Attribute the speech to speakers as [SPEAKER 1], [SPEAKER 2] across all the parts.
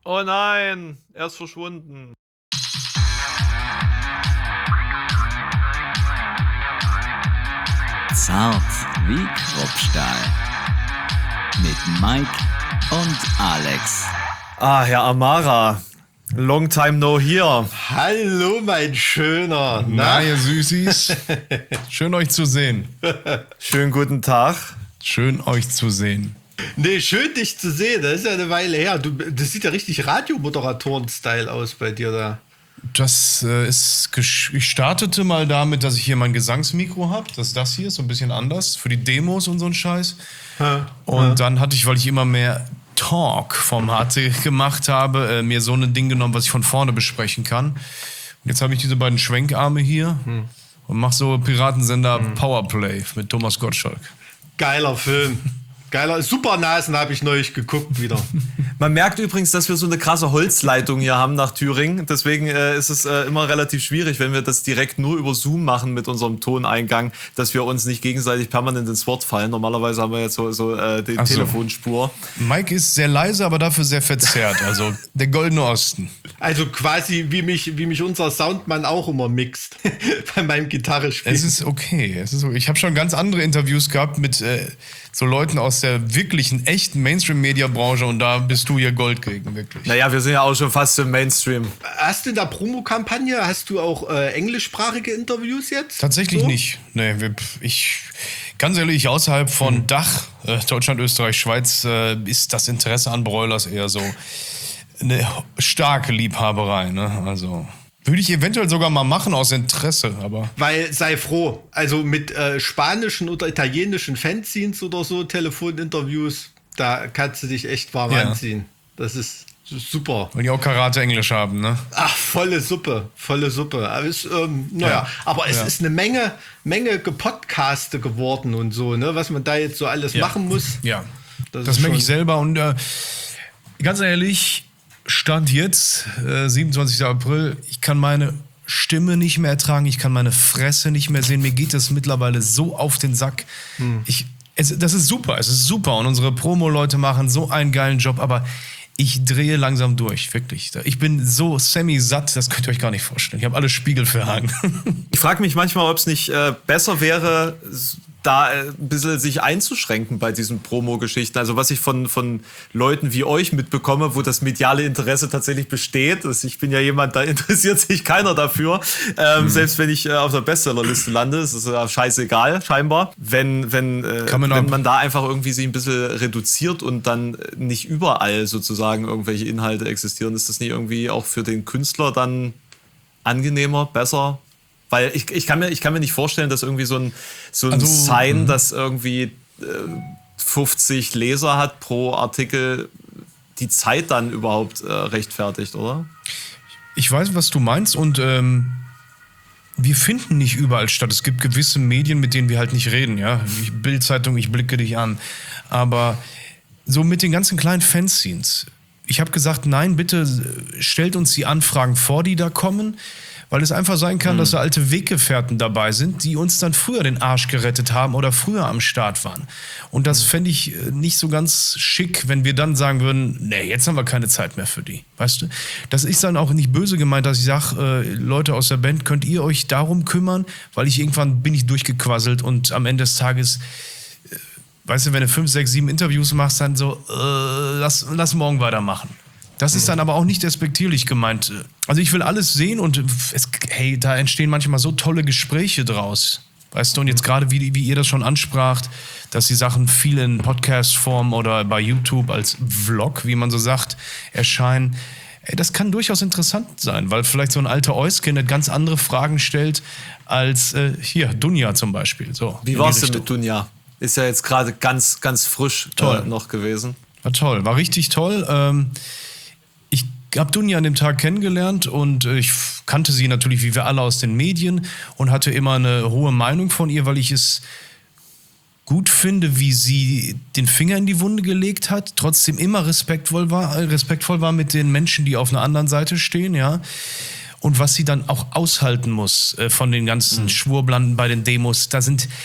[SPEAKER 1] Oh nein, er ist verschwunden.
[SPEAKER 2] Zart wie Kruppstahl. Mit Mike und Alex.
[SPEAKER 1] Ah, Herr Amara. Long time no here.
[SPEAKER 3] Hallo, mein Schöner.
[SPEAKER 4] Na, ihr Süßis. Schön, euch zu sehen.
[SPEAKER 1] Schönen guten Tag.
[SPEAKER 4] Schön, euch zu sehen.
[SPEAKER 3] Nee, schön, dich zu sehen. Das ist ja eine Weile her. Das sieht ja richtig Radiomoderatoren-Style aus bei dir da.
[SPEAKER 4] Das ich startete mal damit, dass ich hier mein Gesangsmikro habe. Das hier ist so ein bisschen anders für die Demos und so ein Scheiß. Und dann hatte ich, weil ich immer mehr Talk-Formate gemacht habe, mir so ein Ding genommen, was ich von vorne besprechen kann. Und jetzt habe ich diese beiden Schwenkarme hier und mache so Piratensender Powerplay mit Thomas Gottschalk.
[SPEAKER 3] Geiler Film. Geiler, Supernasen habe ich neulich geguckt wieder.
[SPEAKER 1] Man merkt übrigens, dass wir so eine krasse Holzleitung hier haben nach Thüringen. Deswegen ist es immer relativ schwierig, wenn wir das direkt nur über Zoom machen mit unserem Toneingang, dass wir uns nicht gegenseitig permanent ins Wort fallen. Normalerweise haben wir jetzt so die Telefonspur.
[SPEAKER 4] Mike ist sehr leise, aber dafür sehr verzerrt. Also der Goldene Osten.
[SPEAKER 3] Also quasi wie mich unser Soundmann auch immer mixt bei meinem Gitarrespiel.
[SPEAKER 4] Es ist okay. Ich habe schon ganz andere Interviews gehabt mit so Leuten aus der wirklichen, echten Mainstream-Media-Branche und da bist du hier Gold gegen, wirklich.
[SPEAKER 1] Naja, wir sind ja auch schon fast im Mainstream.
[SPEAKER 3] Hast du in der Promokampagne, hast du auch englischsprachige Interviews jetzt?
[SPEAKER 4] Tatsächlich
[SPEAKER 3] so?
[SPEAKER 4] nicht. Nee, ganz ehrlich, außerhalb von Dach, Deutschland, Österreich, Schweiz, ist das Interesse an Broilers eher so eine starke Liebhaberei, ne? Also würde ich eventuell sogar mal machen aus Interesse, aber...
[SPEAKER 3] Weil, sei froh, also mit spanischen oder italienischen Fanzines oder so, Telefoninterviews, da kannst du dich echt warm anziehen. Das ist super.
[SPEAKER 4] Wenn die auch Karate-Englisch haben, ne?
[SPEAKER 3] Ach, volle Suppe. Aber es, es ist eine Menge Gepodcaste geworden und so, ne? Was man da jetzt so alles machen muss.
[SPEAKER 4] Ja, das merke ich selber und ganz ehrlich... Stand jetzt, 27. April, ich kann meine Stimme nicht mehr ertragen, ich kann meine Fresse nicht mehr sehen, mir geht das mittlerweile so auf den Sack. Das ist super und unsere Promo-Leute machen so einen geilen Job, aber ich drehe langsam durch, wirklich. Ich bin so semi-satt, das könnt ihr euch gar nicht vorstellen. Ich habe alle Spiegel für Hagen.
[SPEAKER 1] Ich frage mich manchmal, ob es nicht besser wäre, da ein bisschen sich einzuschränken bei diesen Promo-Geschichten. Also was ich von Leuten wie euch mitbekomme, wo das mediale Interesse tatsächlich besteht. Ich bin ja jemand, da interessiert sich keiner dafür. Selbst wenn ich auf der Bestsellerliste lande, ist es ja scheißegal, scheinbar. Wenn man da einfach irgendwie sich ein bisschen reduziert und dann nicht überall sozusagen irgendwelche Inhalte existieren, ist das nicht irgendwie auch für den Künstler dann angenehmer, besser? Weil ich kann mir nicht vorstellen, dass irgendwie so ein Sign, das irgendwie 50 Leser hat pro Artikel, die Zeit dann überhaupt rechtfertigt, oder?
[SPEAKER 4] Ich weiß, was du meinst und wir finden nicht überall statt. Es gibt gewisse Medien, mit denen wir halt nicht reden, ja. Bild-Zeitung, ich blicke dich an. Aber so mit den ganzen kleinen Fanzines. Ich habe gesagt, nein, bitte stellt uns die Anfragen vor, die da kommen. Weil es einfach sein kann, dass da alte Weggefährten dabei sind, die uns dann früher den Arsch gerettet haben oder früher am Start waren. Und das fände ich nicht so ganz schick, wenn wir dann sagen würden, nee, jetzt haben wir keine Zeit mehr für die. Weißt du? Das ist dann auch nicht böse gemeint, dass ich sage, Leute aus der Band, könnt ihr euch darum kümmern? Weil irgendwann bin ich durchgequasselt und am Ende des Tages, weißt du, wenn du 5, 6, 7 Interviews machst, dann so, lass morgen weitermachen. Das ist dann aber auch nicht despektierlich gemeint. Also ich will alles sehen und da entstehen manchmal so tolle Gespräche draus. Weißt du, und jetzt gerade, wie ihr das schon anspracht, dass die Sachen viel in Podcast-Form oder bei YouTube als Vlog, wie man so sagt, erscheinen. Das kann durchaus interessant sein, weil vielleicht so ein alter Euskin ganz andere Fragen stellt als hier, Dunja zum Beispiel. So,
[SPEAKER 1] wie war's denn mit Dunja? Ist ja jetzt gerade ganz, ganz frisch noch gewesen.
[SPEAKER 4] War toll, war richtig toll. Ich habe Dunja an dem Tag kennengelernt und ich kannte sie natürlich, wie wir alle, aus den Medien und hatte immer eine hohe Meinung von ihr, weil ich es gut finde, wie sie den Finger in die Wunde gelegt hat, trotzdem immer respektvoll war mit den Menschen, die auf einer anderen Seite stehen, ja. Und was sie dann auch aushalten muss von den ganzen Schwurblanden bei den Demos, da sind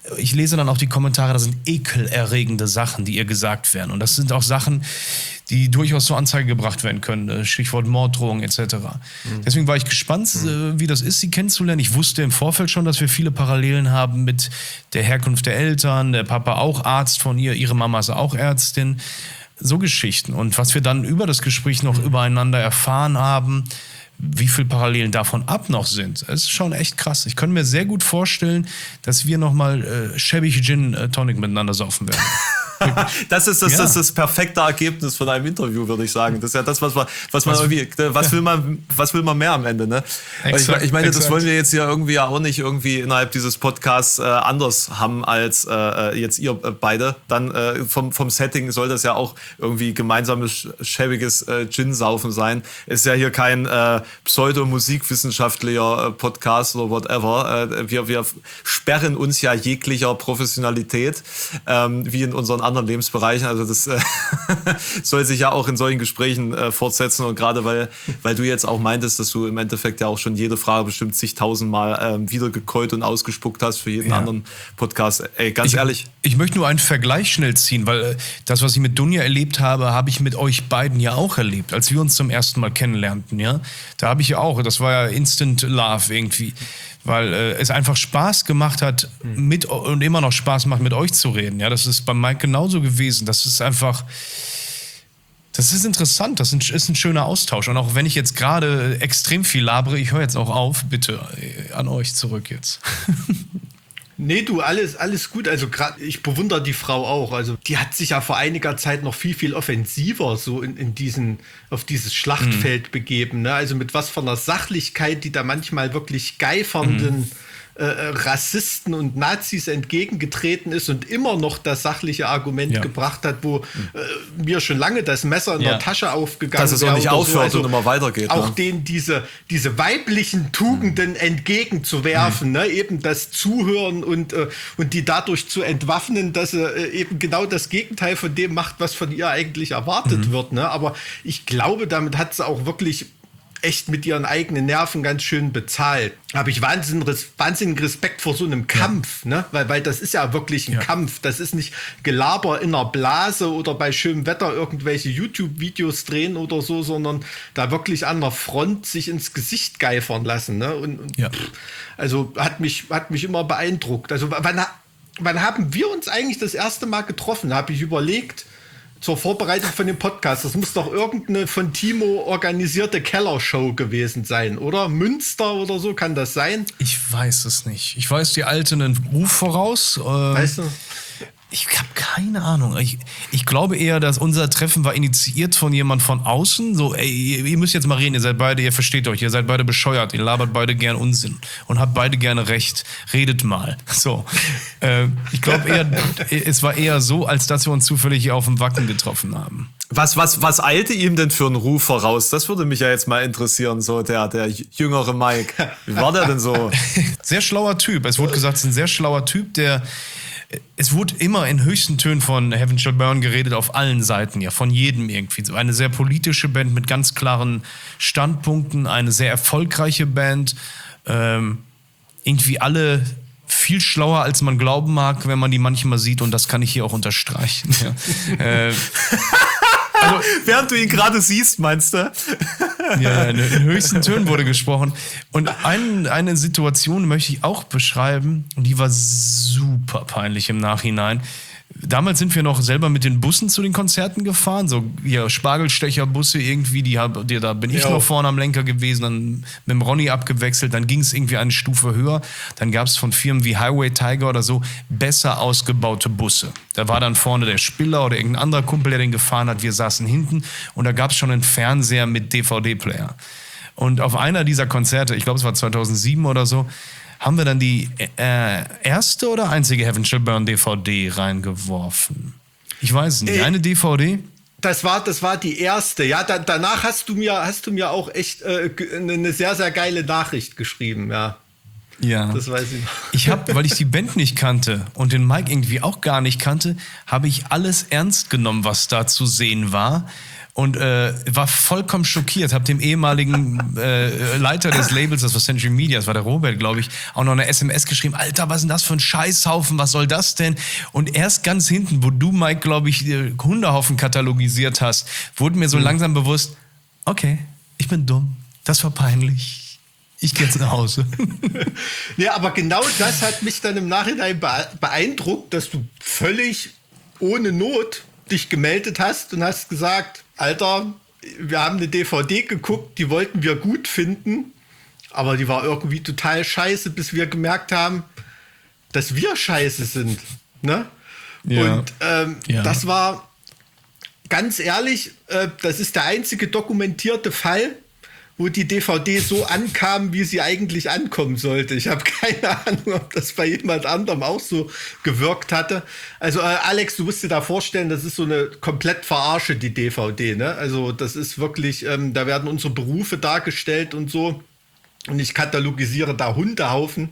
[SPEAKER 4] ich lese dann auch die Kommentare, da sind ekelerregende Sachen, die ihr gesagt werden. Und das sind auch Sachen, die durchaus zur Anzeige gebracht werden können. Stichwort Morddrohung etc. Deswegen war ich gespannt, wie das ist, sie kennenzulernen. Ich wusste im Vorfeld schon, dass wir viele Parallelen haben mit der Herkunft der Eltern. Der Papa auch Arzt von ihr, ihre Mama ist auch Ärztin. So Geschichten. Und was wir dann über das Gespräch noch übereinander erfahren haben, wie viele Parallelen davon ab noch sind, das ist schon echt krass. Ich könnte mir sehr gut vorstellen, dass wir nochmal schäbig Gin Tonic miteinander saufen werden.
[SPEAKER 1] Das ist das perfekte Ergebnis von einem Interview, würde ich sagen. Das ist ja das, was will man mehr am Ende, ne?
[SPEAKER 4] Exakt,
[SPEAKER 1] ich meine, das
[SPEAKER 4] exakt.
[SPEAKER 1] wollen wir jetzt ja irgendwie auch nicht irgendwie innerhalb dieses Podcasts anders haben als jetzt ihr beide. Dann vom Setting soll das ja auch irgendwie gemeinsames, schäbiges Gin-Saufen sein. Ist ja hier kein pseudo-musikwissenschaftlicher Podcast oder whatever. Wir sperren uns ja jeglicher Professionalität, wie in unseren anderen Lebensbereichen. Also das soll sich ja auch in solchen Gesprächen fortsetzen. Und gerade weil du jetzt auch meintest, dass du im Endeffekt ja auch schon jede Frage bestimmt zigtausendmal wieder gekeult und ausgespuckt hast für jeden anderen Podcast. Ey, ganz ehrlich.
[SPEAKER 4] Ich möchte nur einen Vergleich schnell ziehen, weil das, was ich mit Dunja erlebt habe, habe ich mit euch beiden ja auch erlebt, als wir uns zum ersten Mal kennenlernten. Ja? Da habe ich ja auch, das war ja Instant Love irgendwie, weil es einfach Spaß gemacht hat, und immer noch Spaß macht, mit euch zu reden. Ja, das ist bei Mike genauso gewesen. Das ist einfach, das ist interessant, das ist ein schöner Austausch. Und auch wenn ich jetzt gerade extrem viel labere, ich höre jetzt auch auf, bitte an euch zurück jetzt.
[SPEAKER 3] Nee, du, alles gut. Also gerade, ich bewundere die Frau auch. Also die hat sich ja vor einiger Zeit noch viel offensiver so auf dieses Schlachtfeld begeben. Ne? Also mit was von einer Sachlichkeit, die da manchmal wirklich geifernden Rassisten und Nazis entgegengetreten ist und immer noch das sachliche Argument gebracht hat, wo mir schon lange das Messer in der Tasche aufgegangen ist.
[SPEAKER 1] Dass es auch nicht aufhört und immer weitergeht.
[SPEAKER 3] Auch
[SPEAKER 1] ne?
[SPEAKER 3] denen diese weiblichen Tugenden entgegenzuwerfen, ne? Eben das Zuhören und die dadurch zu entwaffnen, dass sie eben genau das Gegenteil von dem macht, was von ihr eigentlich erwartet wird. Ne? Aber ich glaube, damit hat sie auch wirklich echt mit ihren eigenen Nerven ganz schön bezahlt. Habe ich wahnsinnigen Respekt vor so einem Kampf, ne? Weil das ist ja wirklich ein Kampf. Das ist nicht Gelaber in einer Blase oder bei schönem Wetter irgendwelche YouTube-Videos drehen oder so, sondern da wirklich an der Front sich ins Gesicht geifern lassen. Ne? Also hat mich immer beeindruckt. Also wann haben wir uns eigentlich das erste Mal getroffen? Habe ich überlegt, zur Vorbereitung von dem Podcast. Das muss doch irgendeine von Timo organisierte Kellershow gewesen sein, oder? Münster oder so, kann das sein?
[SPEAKER 4] Ich weiß es nicht. Ich weiß, die Alte einen Ruf voraus.
[SPEAKER 3] Weißt du?
[SPEAKER 4] Ich habe keine Ahnung. Ich glaube eher, dass unser Treffen war initiiert von jemand von außen. So, ey, ihr müsst jetzt mal reden, ihr versteht euch, ihr seid beide bescheuert, ihr labert beide gern Unsinn und habt beide gerne recht. Redet mal. So. Ich glaube eher, es war eher so, als dass wir uns zufällig hier auf dem Wacken getroffen haben.
[SPEAKER 1] Was eilte ihm denn für einen Ruf voraus? Das würde mich ja jetzt mal interessieren, so der jüngere Mike. Wie war der denn so?
[SPEAKER 4] Sehr schlauer Typ. Es wurde gesagt, es ist ein sehr schlauer Typ, es wurde immer in höchsten Tönen von Heaven Shall Burn geredet, auf allen Seiten, ja, von jedem irgendwie. So eine sehr politische Band mit ganz klaren Standpunkten, eine sehr erfolgreiche Band. Irgendwie alle viel schlauer, als man glauben mag, wenn man die manchmal sieht, und das kann ich hier auch unterstreichen. Ja.
[SPEAKER 1] Also, während du ihn gerade siehst, meinst du?
[SPEAKER 4] Ja, in höchsten Tönen wurde gesprochen. Und eine Situation möchte ich auch beschreiben, und die war super peinlich im Nachhinein. Damals sind wir noch selber mit den Bussen zu den Konzerten gefahren, so Spargelstecherbusse irgendwie, da bin ich noch vorne am Lenker gewesen, dann mit dem Ronny abgewechselt, dann ging es irgendwie eine Stufe höher, dann gab es von Firmen wie Highway Tiger oder so besser ausgebaute Busse. Da war dann vorne der Spiller oder irgendein anderer Kumpel, der den gefahren hat, wir saßen hinten und da gab es schon einen Fernseher mit DVD-Player. Und auf einer dieser Konzerte, ich glaube es war 2007 oder so, haben wir dann die erste oder einzige Heaven Shall Burn DVD reingeworfen? Ich weiß es nicht. Eine DVD?
[SPEAKER 3] Das war die erste. Ja, danach hast du mir auch echt eine sehr, sehr geile Nachricht geschrieben. Ja. Das weiß ich noch.
[SPEAKER 4] Weil ich die Band nicht kannte und den Mike irgendwie auch gar nicht kannte, habe ich alles ernst genommen, was da zu sehen war. und war vollkommen schockiert. Hab dem ehemaligen Leiter des Labels, das war Century Media, das war der Robert, glaube ich, auch noch eine SMS geschrieben. Alter, was ist denn das für ein Scheißhaufen? Was soll das denn? Und erst ganz hinten, wo du, Mike, glaube ich, Hundehaufen katalogisiert hast, wurde mir so langsam bewusst, okay, ich bin dumm. Das war peinlich. Ich gehe jetzt nach Hause.
[SPEAKER 3] Ja, aber genau das hat mich dann im Nachhinein beeindruckt, dass du völlig ohne Not dich gemeldet hast und hast gesagt, Alter, wir haben eine DVD geguckt, die wollten wir gut finden, aber die war irgendwie total scheiße, bis wir gemerkt haben, dass wir scheiße sind. Ne?
[SPEAKER 4] Ja.
[SPEAKER 3] Und das war, ganz ehrlich, das ist der einzige dokumentierte Fall, wo die DVD so ankam, wie sie eigentlich ankommen sollte. Ich habe keine Ahnung, ob das bei jemand anderem auch so gewirkt hatte. Also Alex, du musst dir da vorstellen, das ist so eine komplett Verarsche, die DVD. Ne? Also das ist wirklich, da werden unsere Berufe dargestellt und so. Und ich katalogisiere da Hundehaufen.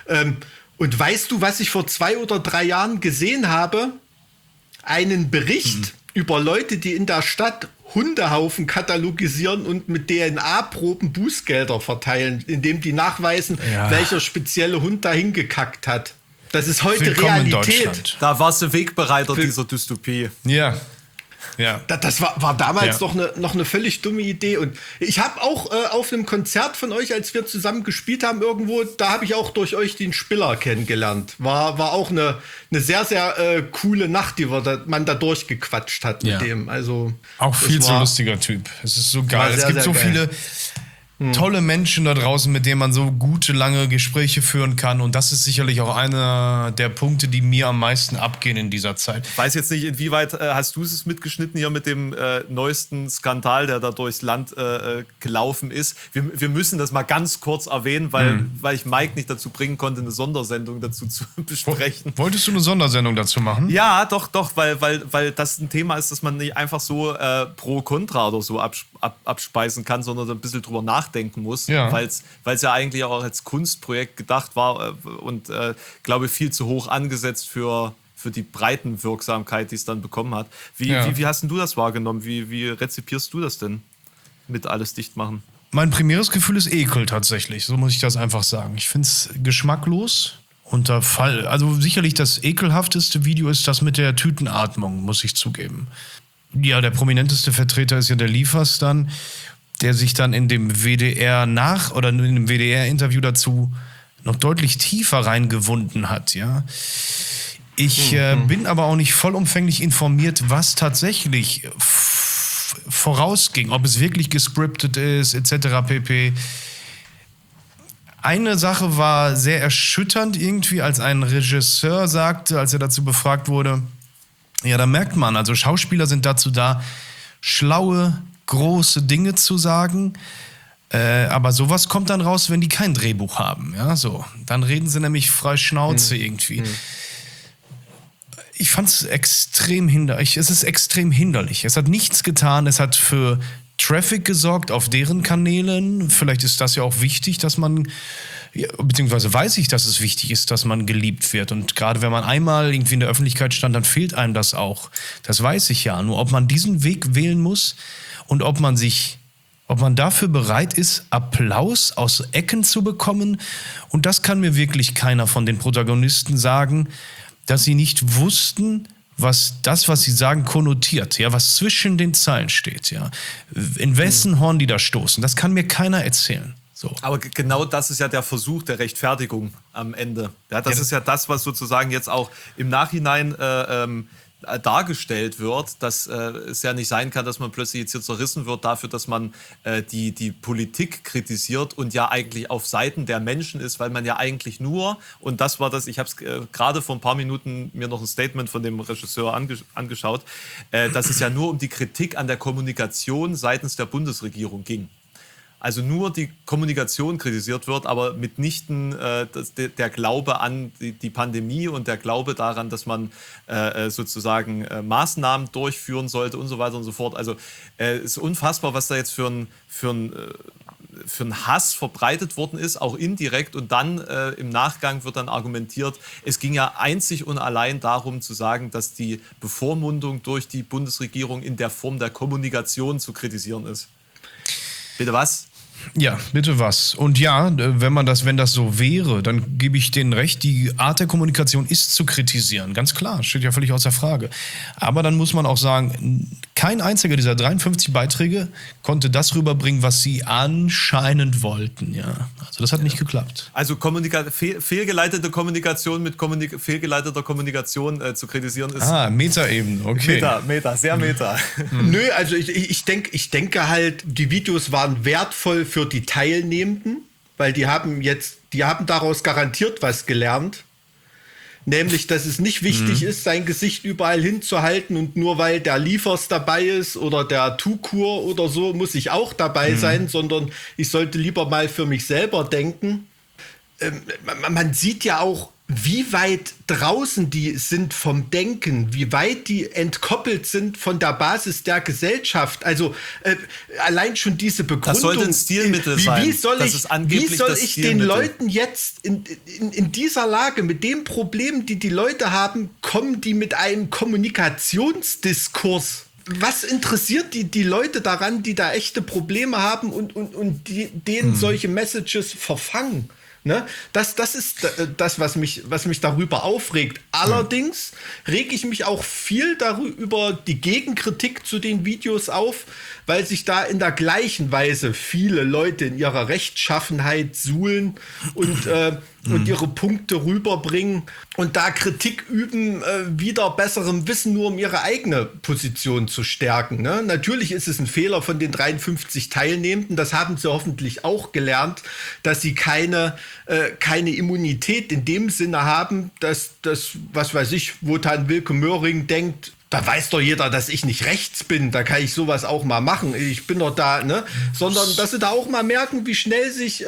[SPEAKER 3] Und weißt du, was ich vor 2 oder 3 Jahren gesehen habe? Einen Bericht über Leute, die in der Stadt Hundehaufen katalogisieren und mit DNA-Proben Bußgelder verteilen, indem die nachweisen, welcher spezielle Hund dahin gekackt hat. Das ist heute
[SPEAKER 4] Willkommen in
[SPEAKER 3] Realität.
[SPEAKER 4] Deutschland.
[SPEAKER 1] Da warst du Wegbereiter dieser Dystopie.
[SPEAKER 4] Ja. Ja.
[SPEAKER 3] Das war damals noch eine völlig dumme Idee. Und ich habe auch auf einem Konzert von euch, als wir zusammen gespielt haben irgendwo, da habe ich auch durch euch den Spiller kennengelernt. War auch eine sehr, sehr coole Nacht, die man da durchgequatscht hat mit dem. Also,
[SPEAKER 4] auch viel zu lustiger Typ. Es ist so geil. Es gibt so viele tolle Menschen da draußen, mit denen man so gute, lange Gespräche führen kann. Und das ist sicherlich auch einer der Punkte, die mir am meisten abgehen in dieser Zeit.
[SPEAKER 1] Ich weiß jetzt nicht, inwieweit hast du es mitgeschnitten hier mit dem neuesten Skandal, der da durchs Land gelaufen ist. Wir müssen das mal ganz kurz erwähnen, weil ich Mike nicht dazu bringen konnte, eine Sondersendung dazu zu besprechen.
[SPEAKER 4] Wolltest du eine Sondersendung dazu machen?
[SPEAKER 1] Ja, doch, weil das ein Thema ist, dass man nicht einfach so pro Contra oder so abspeisen kann, sondern ein bisschen drüber nachdenken muss, weil es ja eigentlich auch als Kunstprojekt gedacht war und glaube viel zu hoch angesetzt für die Breitenwirksamkeit, die es dann bekommen hat. Wie hast denn du das wahrgenommen? Wie rezipierst du das denn mit alles dicht machen?
[SPEAKER 4] Mein primäres Gefühl ist Ekel tatsächlich, so muss ich das einfach sagen. Ich finde es geschmacklos. Also sicherlich das ekelhafteste Video ist das mit der Tütenatmung, muss ich zugeben. Ja, der prominenteste Vertreter ist ja der Liefers dann, der sich dann in dem WDR in dem WDR-Interview dazu noch deutlich tiefer reingewunden hat, ja. Ich bin aber auch nicht vollumfänglich informiert, was tatsächlich vorausging, ob es wirklich gescriptet ist, etc. pp. Eine Sache war sehr erschütternd irgendwie, als ein Regisseur sagte, als er dazu befragt wurde, ja, da merkt man, also Schauspieler sind dazu da, schlaue, große Dinge zu sagen, aber sowas kommt dann raus, wenn die kein Drehbuch haben, ja, so. Dann reden sie nämlich frei Schnauze irgendwie. Ich fand es extrem hinderlich. Es ist extrem hinderlich. Es hat nichts getan. Es hat für Traffic gesorgt auf deren Kanälen. Vielleicht ist das ja auch wichtig, dass man, beziehungsweise weiß ich, dass es wichtig ist, dass man geliebt wird. Und gerade wenn man einmal irgendwie in der Öffentlichkeit stand, dann fehlt einem das auch. Das weiß ich ja. Nur ob man diesen Weg wählen muss und ob man dafür bereit ist, Applaus aus Ecken zu bekommen. Und das kann mir wirklich keiner von den Protagonisten sagen, dass sie nicht wussten, was sie sagen, konnotiert, ja, was zwischen den Zeilen steht, ja. In wessen Horn die da stoßen, das kann mir keiner erzählen. So.
[SPEAKER 1] Aber genau das ist ja der Versuch der Rechtfertigung am Ende. Ja, das ist ja das, was sozusagen jetzt auch im Nachhinein dargestellt wird, dass es ja nicht sein kann, dass man plötzlich jetzt hier zerrissen wird dafür, dass man die Politik kritisiert und ja eigentlich auf Seiten der Menschen ist, weil man ja eigentlich nur, und das war das, ich habe es gerade vor ein paar Minuten mir noch ein Statement von dem Regisseur angeschaut, dass es ja nur um die Kritik an der Kommunikation seitens der Bundesregierung ging. Also nur die Kommunikation kritisiert wird, aber mitnichten der Glaube an die Pandemie und der Glaube daran, dass man sozusagen Maßnahmen durchführen sollte und so weiter und so fort. Also es ist unfassbar, was da jetzt für ein für einen Hass verbreitet worden ist, auch indirekt. Und dann im Nachgang wird dann argumentiert, es ging ja einzig und allein darum zu sagen, dass die Bevormundung durch die Bundesregierung in der Form der Kommunikation zu kritisieren ist. Bitte was?
[SPEAKER 4] Ja, bitte was. Und ja, wenn das so wäre, dann gebe ich denen recht, die Art der Kommunikation ist zu kritisieren. Ganz klar, steht ja völlig außer Frage. Aber dann muss man auch sagen, kein einziger dieser 53 Beiträge konnte das rüberbringen, was sie anscheinend wollten. Ja, also das hat nicht geklappt.
[SPEAKER 1] Also fehlgeleitete Kommunikation mit fehlgeleiteter Kommunikation zu kritisieren ist...
[SPEAKER 4] Metaebene, okay.
[SPEAKER 1] Meta, sehr meta.
[SPEAKER 3] Nö, also ich denke halt, die Videos waren wertvoll für die Teilnehmenden, weil die haben daraus garantiert was gelernt. Nämlich, dass es nicht wichtig ist, sein Gesicht überall hinzuhalten und nur weil der Liefers dabei ist oder der Tukur oder so, muss ich auch dabei sein, sondern ich sollte lieber mal für mich selber denken. Man sieht ja auch, wie weit draußen die sind vom Denken, wie weit die entkoppelt sind von der Basis der Gesellschaft. Also allein schon diese Begründung.
[SPEAKER 1] Das sollte ein Stilmittel sein.
[SPEAKER 3] Wie soll ich den Leuten jetzt in dieser Lage, mit dem Problem, die Leute haben, kommen die mit einem Kommunikationsdiskurs? Was interessiert die Leute daran, die da echte Probleme haben und denen solche Messages verfangen? Ne? Das ist das, was mich darüber aufregt. Allerdings rege ich mich auch viel darüber die Gegenkritik zu den Videos auf, weil sich da in der gleichen Weise viele Leute in ihrer Rechtschaffenheit suhlen und ihre Punkte rüberbringen und da Kritik üben, wieder besserem Wissen, nur um ihre eigene Position zu stärken. Ne? Natürlich ist es ein Fehler von den 53 Teilnehmenden, das haben sie hoffentlich auch gelernt, dass sie keine Immunität in dem Sinne haben, dass das, was weiß ich, Wotan Wilke Möhring denkt, da weiß doch jeder, dass ich nicht rechts bin, da kann ich sowas auch mal machen, ich bin doch da, ne? Sondern dass sie da auch mal merken, wie schnell sich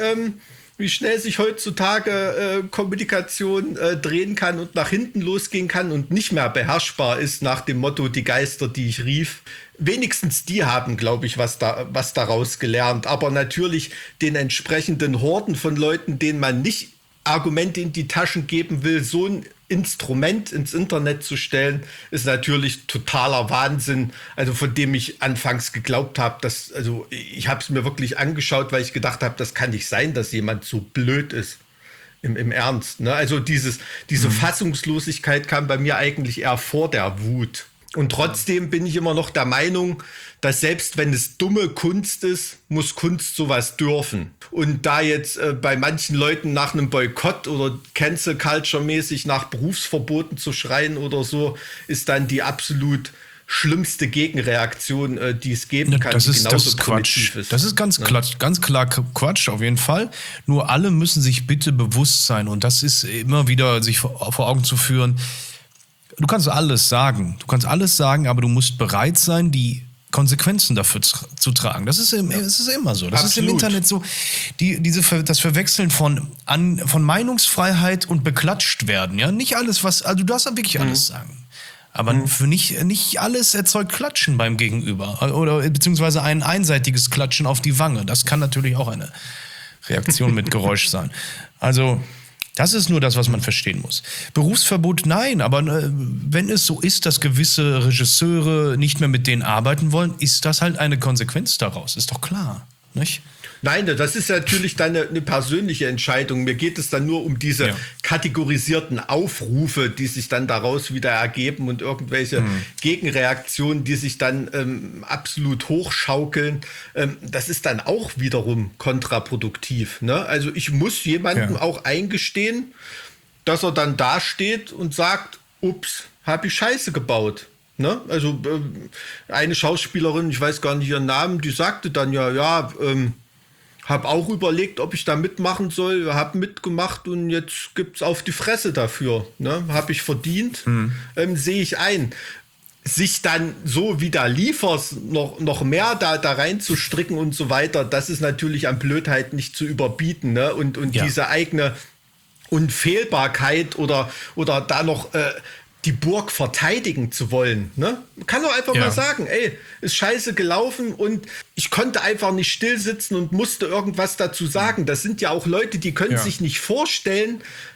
[SPEAKER 3] heutzutage Kommunikation drehen kann und nach hinten losgehen kann und nicht mehr beherrschbar ist nach dem Motto, die Geister, die ich rief. Wenigstens die haben, glaube ich, was daraus gelernt. Aber natürlich den entsprechenden Horden von Leuten, denen man nicht Argumente in die Taschen geben will, so ein Instrument ins Internet zu stellen, ist natürlich totaler Wahnsinn. Also von dem ich anfangs geglaubt habe, ich habe es mir wirklich angeschaut, weil ich gedacht habe, das kann nicht sein, dass jemand so blöd ist. Im Ernst. Ne? Also diese Fassungslosigkeit kam bei mir eigentlich eher vor der Wut. Und trotzdem bin ich immer noch der Meinung, dass selbst wenn es dumme Kunst ist, muss Kunst sowas dürfen. Und da jetzt bei manchen Leuten nach einem Boykott oder Cancel Culture mäßig nach Berufsverboten zu schreien oder so, ist dann die absolut schlimmste Gegenreaktion, die es geben kann.
[SPEAKER 4] Das ist Quatsch. Das ist ganz klar Quatsch, auf jeden Fall. Nur alle müssen sich bitte bewusst sein. Und das ist immer wieder sich vor Augen zu führen. Du kannst alles sagen, aber du musst bereit sein, die Konsequenzen dafür zu tragen. Das ist immer so. Das ist im Internet so. Das Verwechseln von Meinungsfreiheit und beklatscht werden. Ja? Nicht alles, also du darfst wirklich alles sagen. Aber für nicht alles erzeugt Klatschen beim Gegenüber. Oder beziehungsweise ein einseitiges Klatschen auf die Wange. Das kann natürlich auch eine Reaktion mit Geräusch sein. Also das ist nur das, was man verstehen muss. Berufsverbot, nein, aber wenn es so ist, dass gewisse Regisseure nicht mehr mit denen arbeiten wollen, ist das halt eine Konsequenz daraus. Ist doch klar, nicht?
[SPEAKER 3] Nein, das ist natürlich dann eine persönliche Entscheidung. Mir geht es dann nur um diese kategorisierten Aufrufe, die sich dann daraus wieder ergeben und irgendwelche Gegenreaktionen, die sich dann absolut hochschaukeln. Das ist dann auch wiederum kontraproduktiv. Ne? Also ich muss jemandem auch eingestehen, dass er dann dasteht und sagt, ups, habe ich Scheiße gebaut. Ne? Also eine Schauspielerin, ich weiß gar nicht ihren Namen, die sagte dann habe auch überlegt, ob ich da mitmachen soll, habe mitgemacht und jetzt gibt's auf die Fresse dafür. Ne? Habe ich verdient, sehe ich ein. Sich dann so wie da Liefers noch mehr da reinzustricken und so weiter, das ist natürlich an Blödheit nicht zu überbieten. Ne? Und diese eigene Unfehlbarkeit oder da noch die Burg verteidigen zu wollen. Ne? Man kann doch einfach mal sagen, ey, ist scheiße gelaufen und ich konnte einfach nicht still sitzen und musste irgendwas dazu sagen. Das sind ja auch Leute, die können sich nicht vorstellen,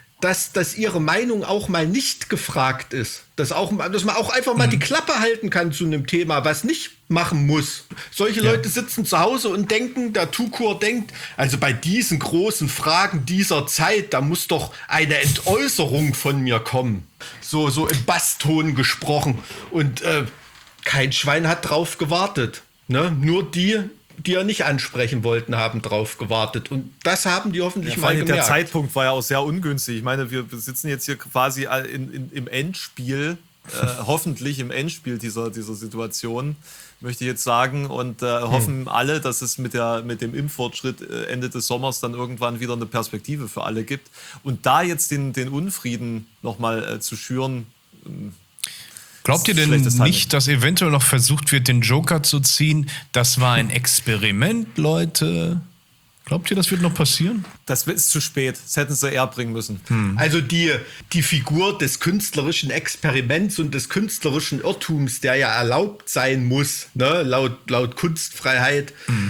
[SPEAKER 3] dass ihre Meinung auch mal nicht gefragt ist. Dass man auch einfach mal die Klappe halten kann zu einem Thema, was nicht machen muss. Solche Leute sitzen zu Hause und denken, der Tukur denkt, also bei diesen großen Fragen dieser Zeit, da muss doch eine Entäußerung von mir kommen. So im Basston gesprochen. Und kein Schwein hat drauf gewartet. Ne? Nur die er nicht ansprechen wollten, haben drauf gewartet. Und das haben die hoffentlich mal gemerkt.
[SPEAKER 1] Der Zeitpunkt war ja auch sehr ungünstig. Ich meine, wir sitzen jetzt hier quasi im Endspiel, hoffentlich im Endspiel dieser Situation, möchte ich jetzt sagen. Und hoffen alle, dass es mit dem Impffortschritt Ende des Sommers dann irgendwann wieder eine Perspektive für alle gibt. Und da jetzt den Unfrieden nochmal zu schüren,
[SPEAKER 4] glaubt ihr denn nicht, dass eventuell noch versucht wird, den Joker zu ziehen? Das war ein Experiment, Leute. Glaubt ihr, das wird noch passieren?
[SPEAKER 1] Das ist zu spät. Das hätten sie eher bringen müssen.
[SPEAKER 3] Also die Figur des künstlerischen Experiments und des künstlerischen Irrtums, der ja erlaubt sein muss, ne, laut Kunstfreiheit,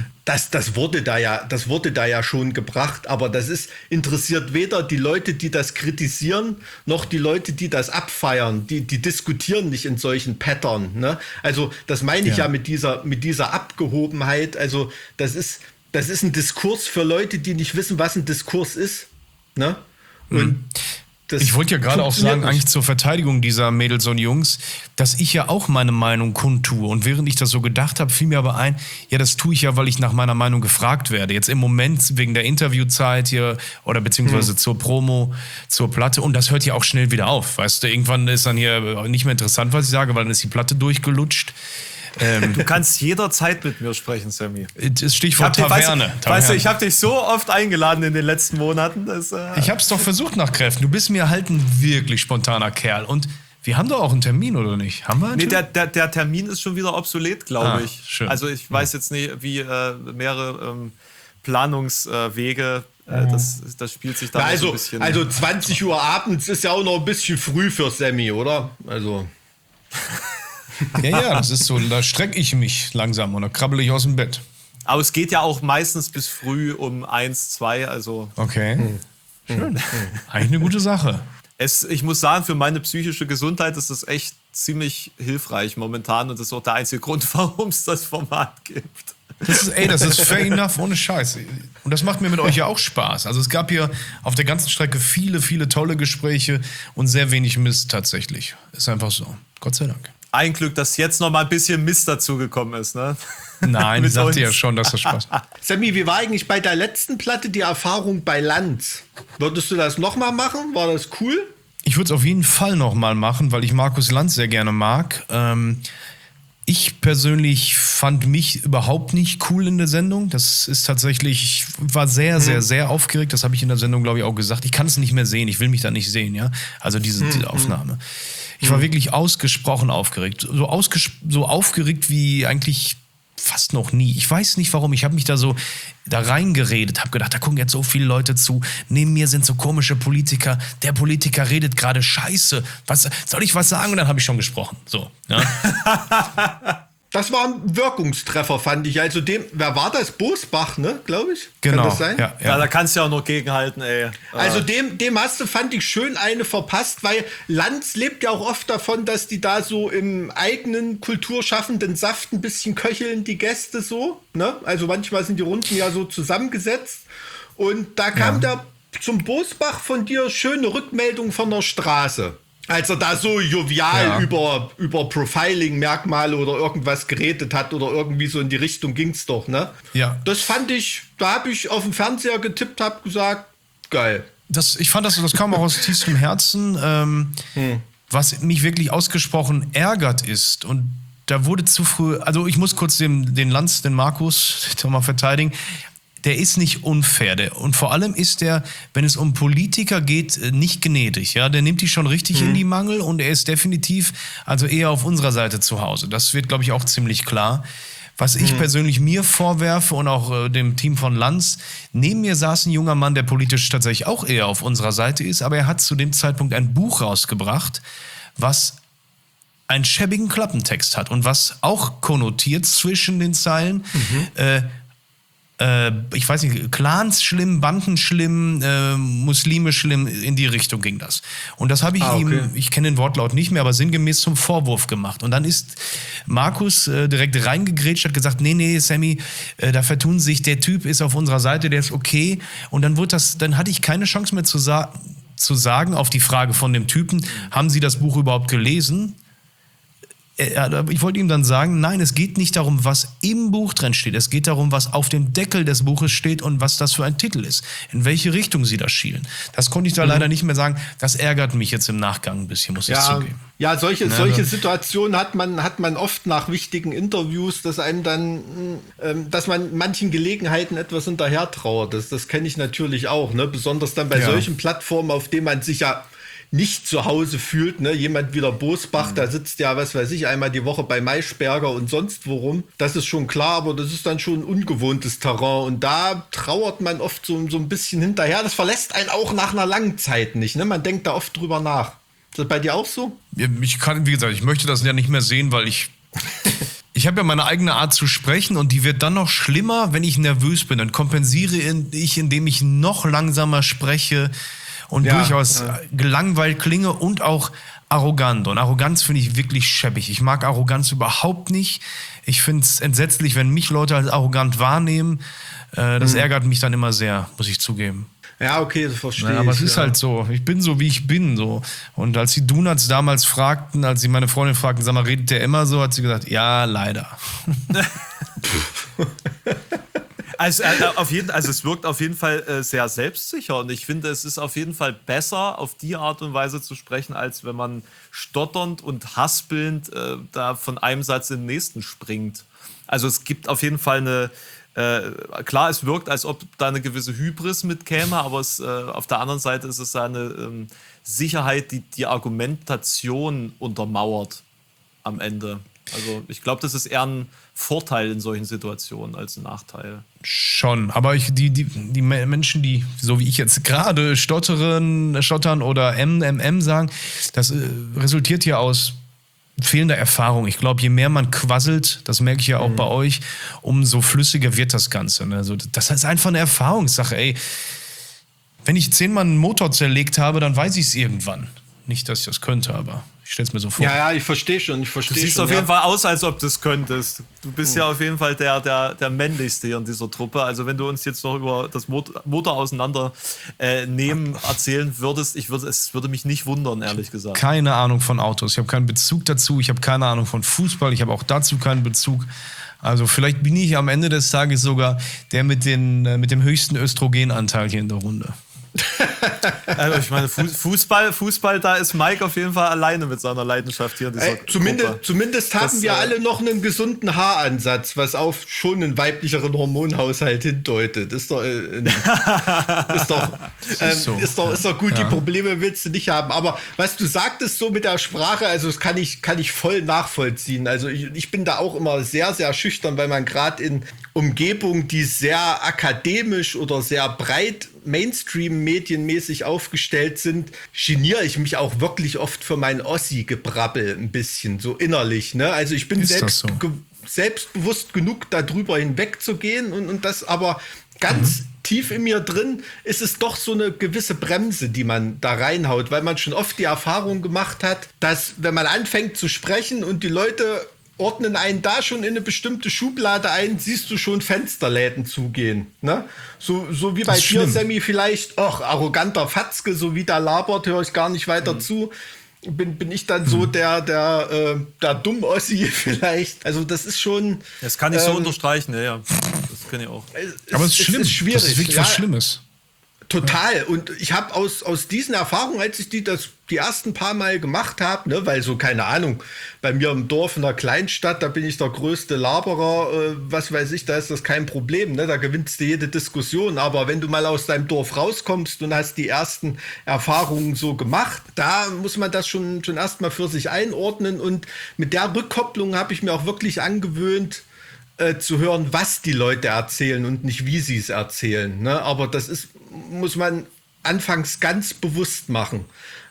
[SPEAKER 3] das wurde da ja schon gebracht. Aber interessiert weder die Leute, die das kritisieren, noch die Leute, die das abfeiern. Die diskutieren nicht in solchen Pattern. Ne? Also das meine ich ja mit dieser Abgehobenheit. Also das ist ein Diskurs für Leute, die nicht wissen, was ein Diskurs ist. Ne? Und
[SPEAKER 4] ich wollte ja gerade auch sagen, eigentlich zur Verteidigung dieser Mädels und Jungs, dass ich ja auch meine Meinung kundtue. Und während ich das so gedacht habe, fiel mir aber ein, ja, das tue ich ja, weil ich nach meiner Meinung gefragt werde. Jetzt im Moment wegen der Interviewzeit hier oder beziehungsweise zur Promo, zur Platte. Und das hört ja auch schnell wieder auf. Weißt du, irgendwann ist dann hier nicht mehr interessant, was ich sage, weil dann ist die Platte durchgelutscht.
[SPEAKER 1] Du kannst jederzeit mit mir sprechen, Sammy.
[SPEAKER 4] Das Stichwort Taverne.
[SPEAKER 1] Weißt du, ich habe dich so oft eingeladen in den letzten Monaten.
[SPEAKER 4] Ich habe es doch versucht nach Kräften. Du bist mir halt ein wirklich spontaner Kerl. Und wir haben doch auch einen Termin, oder nicht? Haben wir einen
[SPEAKER 1] Termin? Der Termin ist schon wieder obsolet, glaube ich.
[SPEAKER 4] Schön.
[SPEAKER 1] Also ich weiß jetzt nicht, wie mehrere Planungswege, das spielt sich da so ein bisschen...
[SPEAKER 3] Also 20 Uhr abends ist ja auch noch ein bisschen früh für Sammy, oder? Also...
[SPEAKER 4] Ja, das ist so, da strecke ich mich langsam und dann krabbel ich aus dem Bett.
[SPEAKER 1] Aber es geht ja auch meistens bis früh um 1, 2, also...
[SPEAKER 4] Okay, schön. Eigentlich eine gute Sache.
[SPEAKER 1] Ich muss sagen, für meine psychische Gesundheit ist das echt ziemlich hilfreich momentan und das ist auch der einzige Grund, warum es das Format gibt.
[SPEAKER 4] Das ist fair enough, ohne Scheiß. Und das macht mir mit euch ja auch Spaß. Also es gab hier auf der ganzen Strecke viele, viele tolle Gespräche und sehr wenig Mist tatsächlich. Ist einfach so. Gott sei Dank.
[SPEAKER 1] Ein Glück, dass jetzt noch mal ein bisschen Mist dazugekommen ist, ne?
[SPEAKER 4] Nein, ich sagte ja schon, dass das Spaß macht.
[SPEAKER 3] Sammy, wie war eigentlich bei der letzten Platte die Erfahrung bei Lanz? Würdest du das nochmal machen? War das cool?
[SPEAKER 4] Ich würde es auf jeden Fall nochmal machen, weil ich Markus Lanz sehr gerne mag. Ich persönlich fand mich überhaupt nicht cool in der Sendung. Das ist tatsächlich, ich war sehr, sehr, sehr aufgeregt. Das habe ich in der Sendung, glaube ich, auch gesagt. Ich kann es nicht mehr sehen. Ich will mich da nicht sehen, ja. Also diese Aufnahme. Ich war wirklich ausgesprochen aufgeregt. So aufgeregt wie eigentlich fast noch nie. Ich weiß nicht warum. Ich habe mich da reingeredet, habe gedacht, da gucken jetzt so viele Leute zu. Neben mir sind so komische Politiker. Der Politiker redet gerade Scheiße. Soll ich was sagen? Und dann habe ich schon gesprochen. So, ja.
[SPEAKER 3] Das war ein Wirkungstreffer, fand ich. Also wer war das? Bosbach, ne, glaube ich?
[SPEAKER 4] Genau.
[SPEAKER 3] Kann das sein?
[SPEAKER 1] Ja, da kannst du ja auch noch gegenhalten, ey.
[SPEAKER 3] Also dem hast du, fand ich, schön eine verpasst, weil Lanz lebt ja auch oft davon, dass die da so im eigenen kulturschaffenden Saft ein bisschen köcheln, die Gäste so, ne? Also manchmal sind die Runden ja so zusammengesetzt. Und da kam da zum Bosbach von dir schöne Rückmeldung von der Straße. Als er da so jovial über Profiling-Merkmale oder irgendwas geredet hat oder irgendwie so in die Richtung ging's doch, ne?
[SPEAKER 4] Ja.
[SPEAKER 3] Das fand ich, da habe ich auf dem Fernseher getippt, habe gesagt, geil.
[SPEAKER 4] Ich fand, das kam auch aus tiefstem Herzen. Was mich wirklich ausgesprochen ärgert ist, und da wurde zu früh, also ich muss kurz den Lanz, den Markus, mal verteidigen. Der ist nicht unfair. Und vor allem ist der, wenn es um Politiker geht, nicht gnädig. Ja? Der nimmt die schon richtig in die Mangel und er ist definitiv also eher auf unserer Seite zu Hause. Das wird, glaube ich, auch ziemlich klar. Was ich persönlich mir vorwerfe und auch dem Team von Lanz, neben mir saß ein junger Mann, der politisch tatsächlich auch eher auf unserer Seite ist, aber er hat zu dem Zeitpunkt ein Buch rausgebracht, was einen schäbigen Klappentext hat und was auch konnotiert zwischen den Zeilen, ich weiß nicht, Clans schlimm, Banden schlimm, Muslime schlimm, in die Richtung ging das. Und das habe ich ihm, ich kenne den Wortlaut nicht mehr, aber sinngemäß zum Vorwurf gemacht. Und dann ist Markus direkt reingegrätscht, hat gesagt, nee, Sammy, da vertun sich, der Typ ist auf unserer Seite, der ist okay. Und dann dann hatte ich keine Chance mehr zu sagen auf die Frage von dem Typen, haben Sie das Buch überhaupt gelesen? Ich wollte ihm dann sagen, nein, es geht nicht darum, was im Buch drin steht. Es geht darum, was auf dem Deckel des Buches steht und was das für ein Titel ist. In welche Richtung sie da schielen. Das konnte ich da leider nicht mehr sagen. Das ärgert mich jetzt im Nachgang ein bisschen, muss ich zugeben.
[SPEAKER 3] Ja, solche Situationen hat man oft nach wichtigen Interviews, dass einem dann, dass man manchen Gelegenheiten etwas hinterher trauert. Das kenne ich natürlich auch, ne? Besonders dann bei solchen Plattformen, auf denen man sich ja nicht zu Hause fühlt, ne? Jemand wie der Bosbach, da sitzt ja, was weiß ich, einmal die Woche bei Maischberger und sonst worum. Das ist schon klar, aber das ist dann schon ungewohntes Terrain und da trauert man oft so ein bisschen hinterher. Das verlässt einen auch nach einer langen Zeit nicht, ne? Man denkt da oft drüber nach. Ist das bei dir auch so?
[SPEAKER 4] Wie gesagt, ich möchte das ja nicht mehr sehen, weil ich habe ja meine eigene Art zu sprechen und die wird dann noch schlimmer, wenn ich nervös bin. Dann kompensiere ich, indem ich noch langsamer spreche und durchaus gelangweilt klinge und auch arrogant. Und Arroganz finde ich wirklich schäbig. Ich mag Arroganz überhaupt nicht. Ich finde es entsetzlich, wenn mich Leute als arrogant wahrnehmen. Das ärgert mich dann immer sehr, muss ich zugeben.
[SPEAKER 3] Ja, okay, das verstehe ich.
[SPEAKER 4] Aber es ist halt so. Ich bin so, wie ich bin. So. Und als die Donuts damals fragten, als sie meine Freundin fragten, sag mal, redet der immer so, hat sie gesagt, ja, leider.
[SPEAKER 1] Also es wirkt auf jeden Fall sehr selbstsicher und ich finde, es ist auf jeden Fall besser, auf die Art und Weise zu sprechen, als wenn man stotternd und haspelnd da von einem Satz in den nächsten springt. Also es gibt auf jeden Fall klar, es wirkt, als ob da eine gewisse Hybris mitkäme, aber auf der anderen Seite ist es da eine Sicherheit, die die Argumentation untermauert am Ende. Also ich glaube, das ist eher ein Vorteil in solchen Situationen als ein Nachteil.
[SPEAKER 4] Schon, aber die Menschen, die, so wie ich jetzt gerade stottern oder MMM sagen, das resultiert ja aus fehlender Erfahrung. Ich glaube, je mehr man quasselt, das merke ich ja auch bei euch, umso flüssiger wird das Ganze. Ne? Also, das ist einfach eine Erfahrungssache. Ey, wenn ich 10-mal einen Motor zerlegt habe, dann weiß ich es irgendwann. Nicht, dass ich das könnte, aber ich stelle es mir so vor.
[SPEAKER 3] Ja, ich verstehe schon.
[SPEAKER 1] Du siehst auf jeden Fall aus, als ob du es könntest. Du bist ja auf jeden Fall der männlichste hier in dieser Truppe. Also wenn du uns jetzt noch über das Motor auseinander erzählen würdest, es würde mich nicht wundern, ehrlich gesagt.
[SPEAKER 4] Keine Ahnung von Autos. Ich habe keinen Bezug dazu. Ich habe keine Ahnung von Fußball. Ich habe auch dazu keinen Bezug. Also vielleicht bin ich am Ende des Tages sogar der mit dem höchsten Östrogenanteil hier in der Runde.
[SPEAKER 1] Also ich meine, Fußball, da ist Mike auf jeden Fall alleine mit seiner Leidenschaft hier in dieser Gruppe.
[SPEAKER 3] Zumindest haben wir alle noch einen gesunden Haaransatz, was auf schon einen weiblicheren Hormonhaushalt hindeutet. Ist doch gut, die Probleme willst du nicht haben. Aber was du sagtest so mit der Sprache, also das kann ich voll nachvollziehen. Also ich bin da auch immer sehr, sehr schüchtern, weil man gerade in Umgebungen, die sehr akademisch oder sehr breit Mainstream-medienmäßig aufgestellt sind, geniere ich mich auch wirklich oft für mein Ossi-Gebrabbel ein bisschen, so innerlich. Ne? Also ich bin selbstbewusst genug, darüber hinwegzugehen und das aber ganz tief in mir drin ist es doch so eine gewisse Bremse, die man da reinhaut, weil man schon oft die Erfahrung gemacht hat, dass wenn man anfängt zu sprechen und die Leute ordnen einen da schon in eine bestimmte Schublade ein, siehst du schon Fensterläden zugehen. Ne? So wie bei dir, Sammy, vielleicht, arroganter Fatzke, so wie der labert, höre ich gar nicht weiter zu. Bin ich dann so der Dumm-Ossi vielleicht. Also das ist schon...
[SPEAKER 1] Das kann ich so unterstreichen, ja. Das kann ich auch.
[SPEAKER 4] Aber es ist schlimm.
[SPEAKER 3] Es ist schwierig.
[SPEAKER 4] Das ist wirklich was Schlimmes.
[SPEAKER 3] Total. Und ich habe aus diesen Erfahrungen, als ich die ersten paar Mal gemacht habe, ne, weil so, keine Ahnung, bei mir im Dorf in einer Kleinstadt, da bin ich der größte Laberer, was weiß ich, da ist das kein Problem, ne, da gewinnst du jede Diskussion. Aber wenn du mal aus deinem Dorf rauskommst und hast die ersten Erfahrungen so gemacht, da muss man das schon erstmal für sich einordnen. Und mit der Rückkopplung habe ich mir auch wirklich angewöhnt, zu hören, was die Leute erzählen und nicht, wie sie es erzählen. Ne? Aber das muss man anfangs ganz bewusst machen.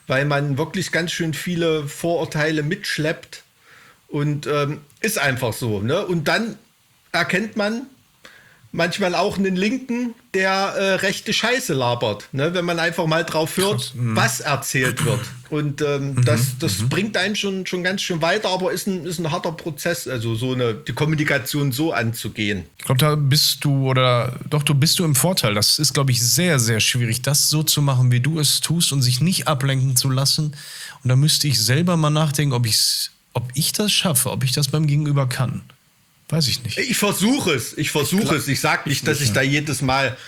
[SPEAKER 3] weil man wirklich ganz schön viele Vorurteile mitschleppt und ist einfach so. Ne? Und dann erkennt man manchmal auch einen Linken, der rechte Scheiße labert, ne? Wenn man einfach mal drauf hört, was erzählt wird. Und das bringt einen schon ganz schön weiter, aber ist ein harter Prozess, also die Kommunikation so anzugehen.
[SPEAKER 4] Ich glaube, da bist du du bist im Vorteil. Das ist, glaube ich, sehr, sehr schwierig, das so zu machen, wie du es tust und sich nicht ablenken zu lassen. Und da müsste ich selber mal nachdenken, ob ich das schaffe, ob ich das beim Gegenüber kann. Weiß ich nicht.
[SPEAKER 3] Ich versuche es. Ich sage nicht, dass ich da jedes Mal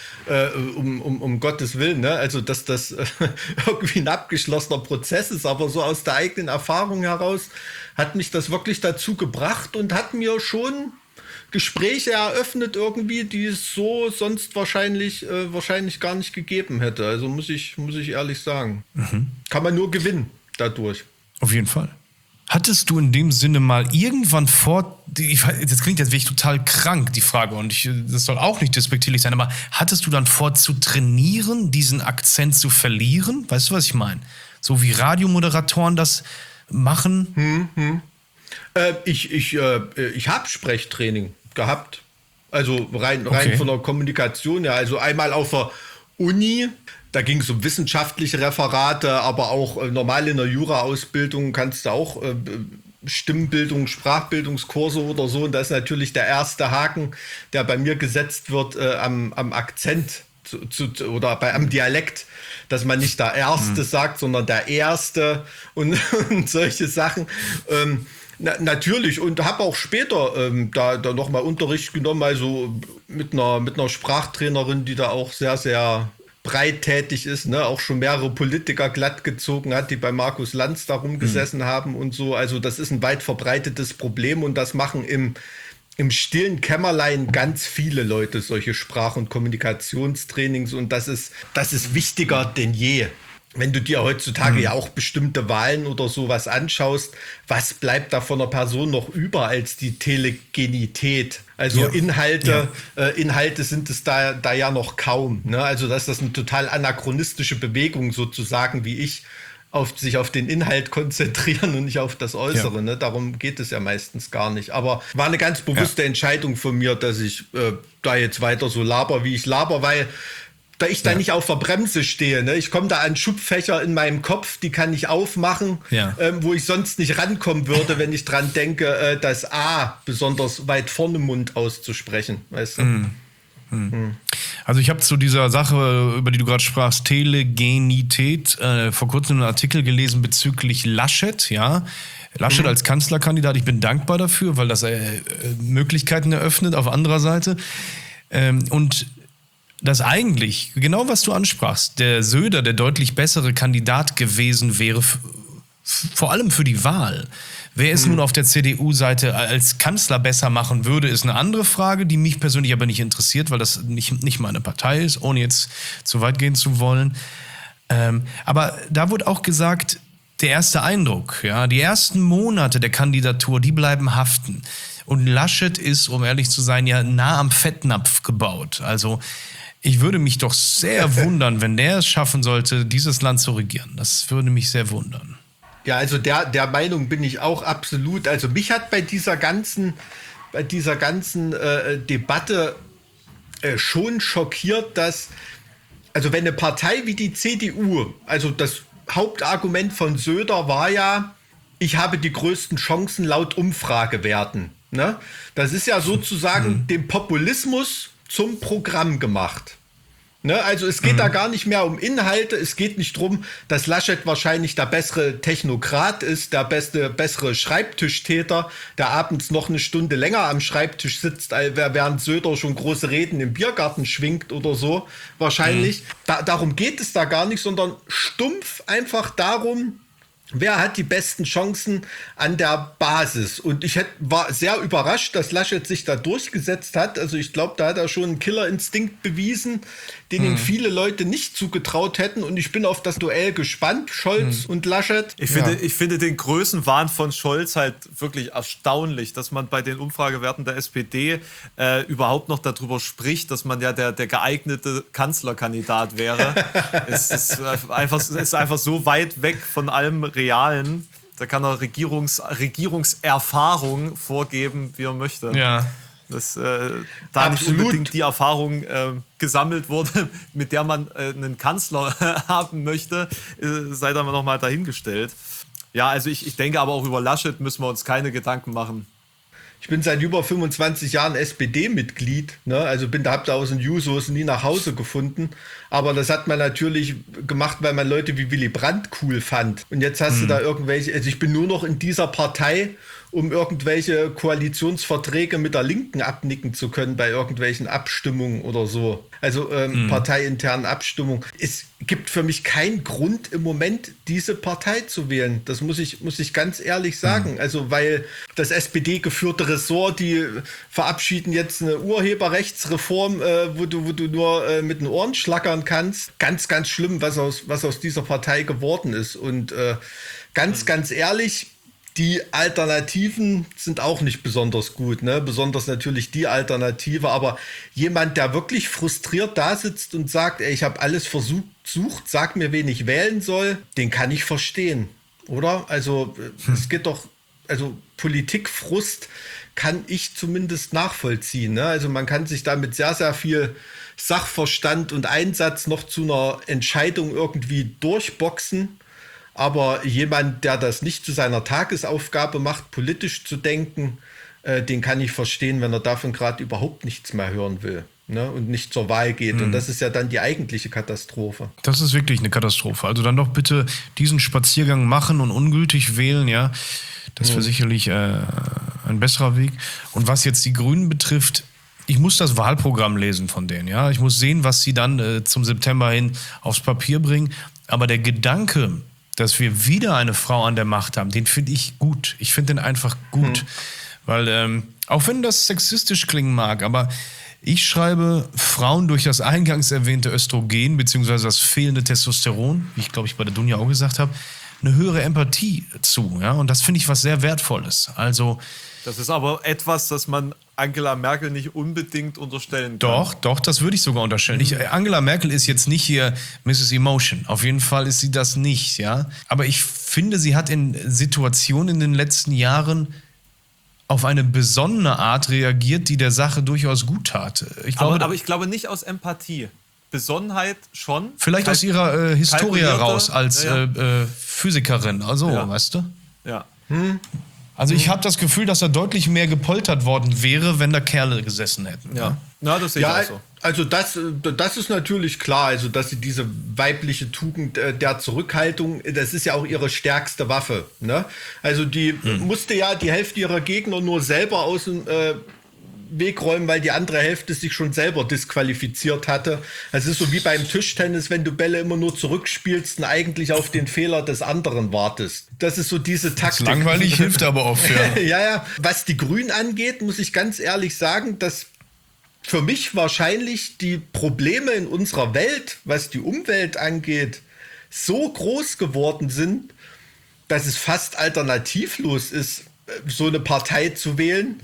[SPEAKER 3] um Gottes Willen, ne? Also dass das irgendwie ein abgeschlossener Prozess ist, aber so aus der eigenen Erfahrung heraus hat mich das wirklich dazu gebracht und hat mir schon Gespräche eröffnet irgendwie, die es so sonst wahrscheinlich gar nicht gegeben hätte. Also muss ich ehrlich sagen. Kann man nur gewinnen dadurch.
[SPEAKER 4] Auf jeden Fall. Hattest du in dem Sinne mal irgendwann das klingt jetzt wirklich total krank, die Frage, und das soll auch nicht despektierlich sein, aber hattest du dann vor zu trainieren, diesen Akzent zu verlieren? Weißt du, was ich meine? So wie Radiomoderatoren das machen?
[SPEAKER 3] Ich habe Sprechtraining gehabt. Also rein von der Kommunikation, ja. Also einmal auf der Uni, da ging es um wissenschaftliche Referate, aber auch normal in der Jura-Ausbildung kannst du auch Stimmbildung, Sprachbildungskurse oder so. Und da ist natürlich der erste Haken, der bei mir gesetzt wird, am Akzent oder am Dialekt, dass man nicht der Erste sagt, sondern der Erste und solche Sachen. Natürlich, und habe auch später da nochmal Unterricht genommen, also mit einer Sprachtrainerin, die da auch sehr, sehr breit tätig ist, ne? Auch schon mehrere Politiker glatt gezogen hat, die bei Markus Lanz da rumgesessen haben und so. Also das ist ein weit verbreitetes Problem und das machen im stillen Kämmerlein ganz viele Leute solche Sprach- und Kommunikationstrainings und das ist wichtiger denn je. Wenn du dir heutzutage ja auch bestimmte Wahlen oder sowas anschaust, was bleibt da von einer Person noch über als die Telegenität? Also Inhalte sind es da ja noch kaum. Ne? Also dass das eine total anachronistische Bewegung sozusagen, wie ich, sich auf den Inhalt konzentrieren und nicht auf das Äußere. Ja. Ne? Darum geht es ja meistens gar nicht. Aber war eine ganz bewusste Entscheidung von mir, dass ich da jetzt weiter so laber, wie ich laber, weil da ich da nicht auf der Bremse stehe. Ne? Ich komme da an Schubfächer in meinem Kopf, die kann ich aufmachen, wo ich sonst nicht rankommen würde, wenn ich dran denke, das A besonders weit vorne im Mund auszusprechen. Weißt du?
[SPEAKER 4] Also ich habe zu dieser Sache, über die du gerade sprachst, Telegenität, vor kurzem einen Artikel gelesen bezüglich Laschet, ja. Laschet als Kanzlerkandidat, ich bin dankbar dafür, weil das Möglichkeiten eröffnet auf anderer Seite. Und dass eigentlich, genau was du ansprachst, der Söder der deutlich bessere Kandidat gewesen wäre, vor allem für die Wahl. Wer es nun auf der CDU-Seite als Kanzler besser machen würde, ist eine andere Frage, die mich persönlich aber nicht interessiert, weil das nicht meine Partei ist, ohne jetzt zu weit gehen zu wollen. Aber da wurde auch gesagt, der erste Eindruck, ja, die ersten Monate der Kandidatur, die bleiben haften. Und Laschet ist, um ehrlich zu sein, ja nah am Fettnapf gebaut. Also ich würde mich doch sehr wundern, wenn der es schaffen sollte, dieses Land zu regieren. Das würde mich sehr wundern.
[SPEAKER 3] Ja, also der Meinung bin ich auch absolut. Also mich hat bei dieser ganzen Debatte schon schockiert, dass, also wenn eine Partei wie die CDU, also das Hauptargument von Söder war ja, ich habe die größten Chancen laut Umfragewerten. Ne? Das ist ja sozusagen dem Populismus zum Programm gemacht. Ne? Also es geht da gar nicht mehr um Inhalte, es geht nicht darum, dass Laschet wahrscheinlich der bessere Technokrat ist, der bessere Schreibtischtäter, der abends noch eine Stunde länger am Schreibtisch sitzt, während Söder schon große Reden im Biergarten schwingt oder so wahrscheinlich. Darum geht es da gar nicht, sondern stumpf einfach darum, Wer hat die besten Chancen an der Basis? Und war sehr überrascht, dass Laschet sich da durchgesetzt hat. Also ich glaube, da hat er schon einen Killerinstinkt bewiesen, den ihm viele Leute nicht zugetraut hätten. Und ich bin auf das Duell gespannt, Scholz und Laschet.
[SPEAKER 1] Ich finde den Größenwahn von Scholz halt wirklich erstaunlich, dass man bei den Umfragewerten der SPD überhaupt noch darüber spricht, dass man ja der geeignete Kanzlerkandidat wäre. Es ist einfach so weit weg von allem Realen. Da kann er Regierungserfahrung vorgeben, wie er möchte.
[SPEAKER 4] Ja.
[SPEAKER 1] Dass da nicht unbedingt die Erfahrung gesammelt wurde, mit der man einen Kanzler haben möchte, sei da noch mal dahingestellt. Ja, also ich denke aber auch über Laschet müssen wir uns keine Gedanken machen.
[SPEAKER 3] Ich bin seit über 25 Jahren SPD-Mitglied, ne? Also habe da aus den Jusos nie nach Hause gefunden. Aber das hat man natürlich gemacht, weil man Leute wie Willy Brandt cool fand. Und jetzt hast du da irgendwelche, also ich bin nur noch in dieser Partei, um irgendwelche Koalitionsverträge mit der Linken abnicken zu können bei irgendwelchen Abstimmungen oder so. Also parteiinternen Abstimmungen. Es gibt für mich keinen Grund im Moment, diese Partei zu wählen. Das muss ich ganz ehrlich sagen. Also weil das SPD-geführte Ressort, die verabschieden jetzt eine Urheberrechtsreform, wo du nur mit den Ohren schlackern kannst. Ganz, ganz schlimm, was aus dieser Partei geworden ist. Und ganz ehrlich, die Alternativen sind auch nicht besonders gut, ne? Besonders natürlich die Alternative, aber jemand, der wirklich frustriert da sitzt und sagt, ey, ich habe alles versucht, sag mir, wen ich wählen soll, den kann ich verstehen, oder? Also es geht doch, also Politikfrust kann ich zumindest nachvollziehen, ne? Also man kann sich da mit sehr, sehr viel Sachverstand und Einsatz noch zu einer Entscheidung irgendwie durchboxen. Aber jemand, der das nicht zu seiner Tagesaufgabe macht, politisch zu denken, den kann ich verstehen, wenn er davon gerade überhaupt nichts mehr hören will, ne? Und nicht zur Wahl geht. Und das ist ja dann die eigentliche Katastrophe.
[SPEAKER 4] Das ist wirklich eine Katastrophe. Also dann doch bitte diesen Spaziergang machen und ungültig wählen, ja. Das wäre sicherlich ein besserer Weg. Und was jetzt die Grünen betrifft, ich muss das Wahlprogramm lesen von denen, ja. Ich muss sehen, was sie dann zum September hin aufs Papier bringen. Aber der Gedanke, dass wir wieder eine Frau an der Macht haben, den finde ich gut. Ich finde den einfach gut. Weil, auch wenn das sexistisch klingen mag, aber ich schreibe Frauen durch das eingangs erwähnte Östrogen beziehungsweise das fehlende Testosteron, wie ich glaube ich bei der Dunja auch gesagt habe, eine höhere Empathie zu. Ja? Und das finde ich was sehr Wertvolles. Also,
[SPEAKER 1] das ist aber etwas, das man Angela Merkel nicht unbedingt unterstellen kann.
[SPEAKER 4] Doch, das würde ich sogar unterstellen. Angela Merkel ist jetzt nicht hier Mrs. Emotion. Auf jeden Fall ist sie das nicht, ja. Aber ich finde, sie hat in Situationen in den letzten Jahren auf eine besonnene Art reagiert, die der Sache durchaus gut tat.
[SPEAKER 1] Aber ich glaube nicht aus Empathie. Besonnenheit schon.
[SPEAKER 4] Vielleicht aus ihrer Historie heraus als Physikerin. Also, weißt du?
[SPEAKER 1] Ja.
[SPEAKER 4] Also ich habe das Gefühl, dass er deutlich mehr gepoltert worden wäre, wenn da Kerle gesessen hätten.
[SPEAKER 1] Ja, das sehe ich auch so.
[SPEAKER 3] Also das ist natürlich klar, also dass sie diese weibliche Tugend der Zurückhaltung, das ist ja auch ihre stärkste Waffe, ne? Also die musste ja die Hälfte ihrer Gegner nur selber aus dem Weg räumen, weil die andere Hälfte sich schon selber disqualifiziert hatte. Es ist so wie beim Tischtennis, wenn du Bälle immer nur zurückspielst und eigentlich auf den Fehler des anderen wartest. Das ist so diese Taktik.
[SPEAKER 4] Das langweilig hilft aber oft, ja.
[SPEAKER 3] Ja. Was die Grünen angeht, muss ich ganz ehrlich sagen, dass für mich wahrscheinlich die Probleme in unserer Welt, was die Umwelt angeht, so groß geworden sind, dass es fast alternativlos ist, so eine Partei zu wählen.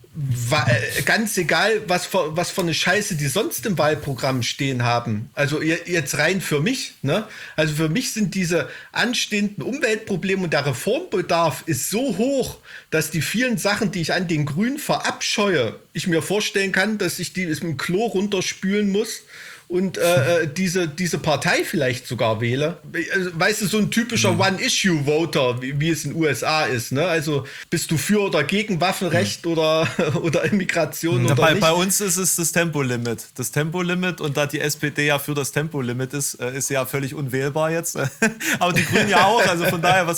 [SPEAKER 3] Ganz egal, was für eine Scheiße die sonst im Wahlprogramm stehen haben. Also jetzt rein für mich, ne? Also für mich sind diese anstehenden Umweltprobleme und der Reformbedarf ist so hoch, dass die vielen Sachen, die ich an den Grünen verabscheue, ich mir vorstellen kann, dass ich die mit dem Klo runterspülen muss und diese Partei vielleicht sogar wähle. Also, weißt du, so ein typischer One-Issue-Voter, wie es in den USA ist. Ne? Also bist du für oder gegen Waffenrecht oder Immigration oder nicht?
[SPEAKER 1] Bei uns ist es das Tempolimit. Das Tempolimit, und da die SPD ja für das Tempolimit ist ja völlig unwählbar jetzt. Aber die Grünen ja auch, also von daher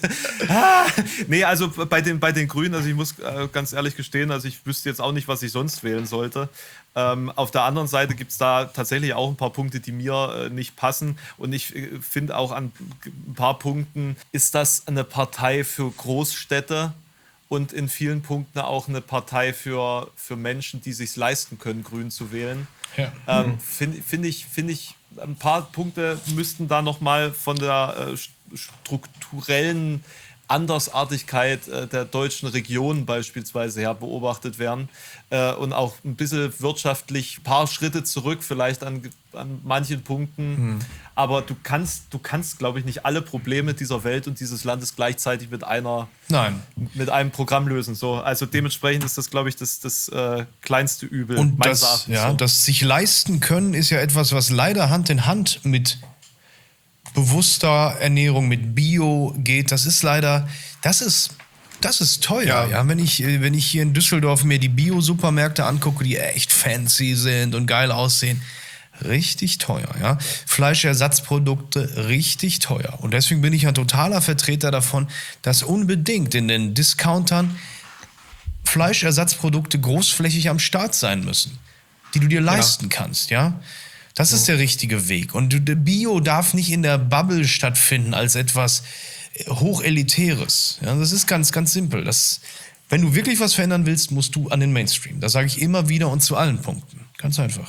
[SPEAKER 1] Nee, also bei den Grünen, also ich muss ganz ehrlich gestehen, also ich wüsste jetzt auch nicht, was ich sonst wählen sollte. Auf der anderen Seite gibt es da tatsächlich auch ein paar Punkte, die mir nicht passen. Und ich finde auch an ein paar Punkten ist das eine Partei für Großstädte und in vielen Punkten auch eine Partei für Menschen, die sich leisten können, Grün zu wählen.
[SPEAKER 4] Ja.
[SPEAKER 1] Finde ich, ein paar Punkte müssten da nochmal von der strukturellen Andersartigkeit der deutschen Region beispielsweise her beobachtet werden und auch ein bisschen wirtschaftlich ein paar Schritte zurück vielleicht an manchen Punkten. Aber du kannst, glaube ich, nicht alle Probleme dieser Welt und dieses Landes gleichzeitig mit einem Programm lösen. So, also dementsprechend ist das, glaube ich, das kleinste Übel.
[SPEAKER 4] Und das sich leisten können ist ja etwas, was leider Hand in Hand mit bewusster Ernährung, mit Bio geht. Das ist leider, das ist teuer. Ja. Wenn ich hier in Düsseldorf mir die Bio-Supermärkte angucke, die echt fancy sind und geil aussehen, richtig teuer. Ja. Fleischersatzprodukte, richtig teuer. Und deswegen bin ich ein totaler Vertreter davon, dass unbedingt in den Discountern Fleischersatzprodukte großflächig am Start sein müssen, die du dir leisten kannst, ja. Das ist der richtige Weg. Und Bio darf nicht in der Bubble stattfinden als etwas Hochelitäres. Ja, das ist ganz, ganz simpel. Wenn du wirklich was verändern willst, musst du an den Mainstream. Das sage ich immer wieder und zu allen Punkten. Ganz einfach.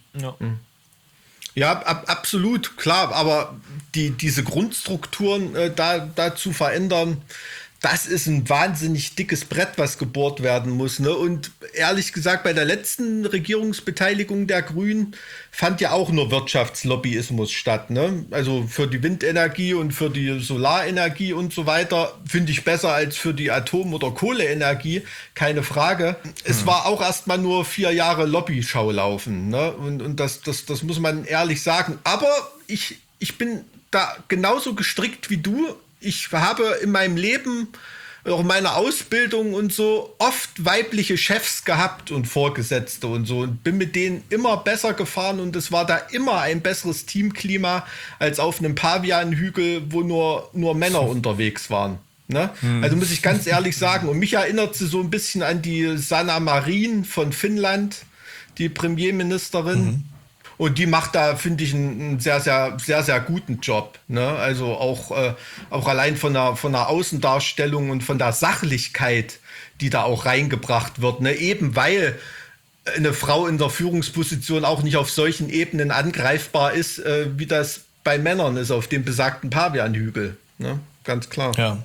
[SPEAKER 3] Ja, absolut, klar. Aber diese Grundstrukturen da zu verändern, das ist ein wahnsinnig dickes Brett, was gebohrt werden muss. Ne? Und ehrlich gesagt, bei der letzten Regierungsbeteiligung der Grünen fand ja auch nur Wirtschaftslobbyismus statt. Ne? Also für die Windenergie und für die Solarenergie und so weiter finde ich besser als für die Atom- oder Kohleenergie, keine Frage. Es war auch erstmal nur 4 Jahre Lobbyschau laufen. Ne? Und das muss man ehrlich sagen. Aber ich bin da genauso gestrickt wie du. Ich habe in meinem Leben, auch in meiner Ausbildung und so, oft weibliche Chefs gehabt und Vorgesetzte und so und bin mit denen immer besser gefahren und es war da immer ein besseres Teamklima als auf einem Pavianhügel, wo nur Männer unterwegs waren. Ne? Also muss ich ganz ehrlich sagen. Und mich erinnert sie so ein bisschen an die Sanna Marin von Finnland, die Premierministerin. Und die macht da, finde ich, einen sehr, sehr, sehr, sehr guten Job. Ne? Also auch allein von der Außendarstellung und von der Sachlichkeit, die da auch reingebracht wird. Ne? Eben weil eine Frau in der Führungsposition auch nicht auf solchen Ebenen angreifbar ist, wie das bei Männern ist auf dem besagten Pavianhügel. Ne? Ganz klar.
[SPEAKER 4] Ja.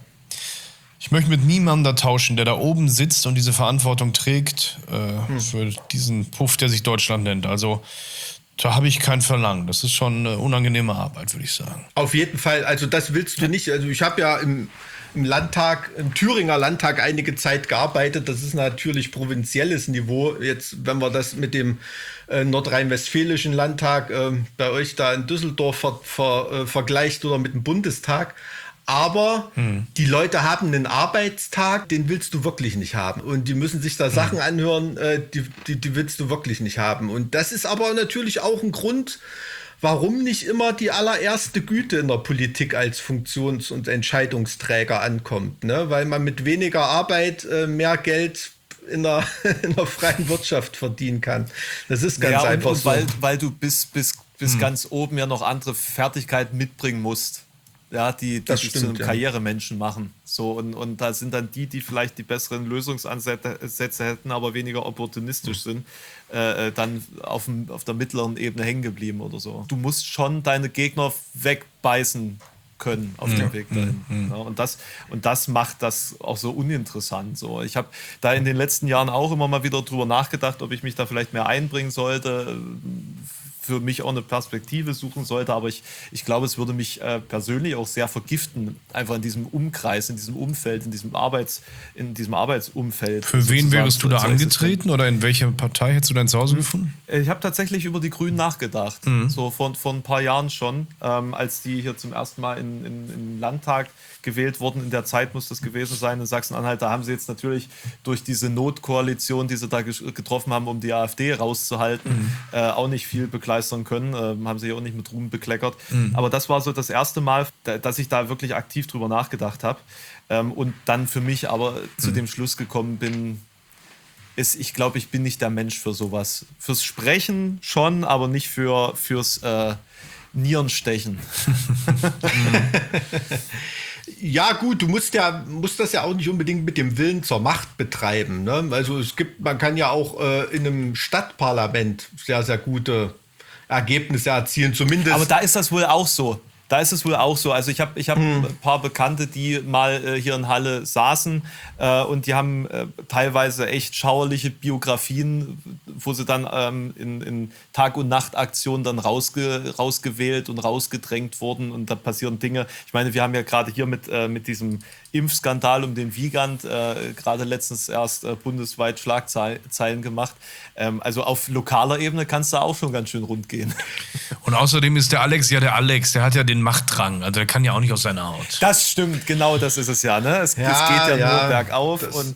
[SPEAKER 4] Ich möchte mit niemandem da tauschen, der da oben sitzt und diese Verantwortung trägt für diesen Puff, der sich Deutschland nennt. Also da habe ich kein Verlangen. Das ist schon eine unangenehme Arbeit, würde ich sagen.
[SPEAKER 3] Auf jeden Fall. Also das willst du nicht. Also ich habe ja im Landtag, im Thüringer Landtag einige Zeit gearbeitet. Das ist natürlich provinzielles Niveau. Jetzt, wenn man das mit dem nordrhein-westfälischen Landtag bei euch da in Düsseldorf vergleicht oder mit dem Bundestag. Aber die Leute haben einen Arbeitstag, den willst du wirklich nicht haben. Und die müssen sich da Sachen anhören, die willst du wirklich nicht haben. Und das ist aber natürlich auch ein Grund, warum nicht immer die allererste Güte in der Politik als Funktions- und Entscheidungsträger ankommt. Ne? Weil man mit weniger Arbeit mehr Geld in der freien Wirtschaft verdienen kann. Das ist ganz einfach so.
[SPEAKER 1] Weil du bis ganz oben ja noch andere Fertigkeiten mitbringen musst. Ja, die dich zu einem Karrieremenschen machen. So, und da sind dann die vielleicht die besseren Lösungsansätze hätten, aber weniger opportunistisch sind, dann auf der mittleren Ebene hängen geblieben oder so. Du musst schon deine Gegner wegbeißen können auf dem Weg dahin. Ja, und das macht das auch so uninteressant. So. Ich habe da in den letzten Jahren auch immer mal wieder drüber nachgedacht, ob ich mich da vielleicht mehr einbringen sollte, für mich auch eine Perspektive suchen sollte, aber ich glaube, es würde mich persönlich auch sehr vergiften, einfach in diesem Umkreis, in diesem Umfeld, in diesem Arbeitsumfeld.
[SPEAKER 4] Für wen wärst du da angetreten oder in welcher Partei hättest du dein Zuhause gefunden?
[SPEAKER 1] Ich habe tatsächlich über die Grünen nachgedacht, so vor ein paar Jahren schon, als die hier zum ersten Mal in den Landtag gewählt wurden. In der Zeit muss das gewesen sein in Sachsen-Anhalt. Da haben sie jetzt natürlich durch diese Notkoalition, die sie da getroffen haben, um die AfD rauszuhalten, auch nicht viel begeistern können. Haben sie auch nicht mit Ruhm bekleckert. Aber das war so das erste Mal, dass ich da wirklich aktiv drüber nachgedacht habe. Und dann für mich aber zu dem Schluss gekommen bin, ich glaube, ich bin nicht der Mensch für sowas. Fürs Sprechen schon, aber nicht fürs Nierenstechen.
[SPEAKER 3] Ja, gut, du musst das ja auch nicht unbedingt mit dem Willen zur Macht betreiben. Ne? Also man kann ja auch in einem Stadtparlament sehr, sehr gute Ergebnisse erzielen, zumindest.
[SPEAKER 1] Aber da ist das wohl auch so. Also ich hab ein paar Bekannte, die mal hier in Halle saßen und die haben teilweise echt schauerliche Biografien, wo sie dann in Tag- und Nacht-Aktionen dann rausgewählt und rausgedrängt wurden und da passieren Dinge. Ich meine, wir haben ja gerade hier mit diesem Impfskandal um den Wiegand gerade letztens erst bundesweit Schlagzeilen gemacht. Also auf lokaler Ebene kann es da auch schon ganz schön rund gehen.
[SPEAKER 4] Und außerdem ist der Alex, der hat ja den Machtdrang. Also der kann ja auch nicht aus seiner Haut.
[SPEAKER 1] Das stimmt, genau das ist es ja. Ne? Es geht ja nur bergauf und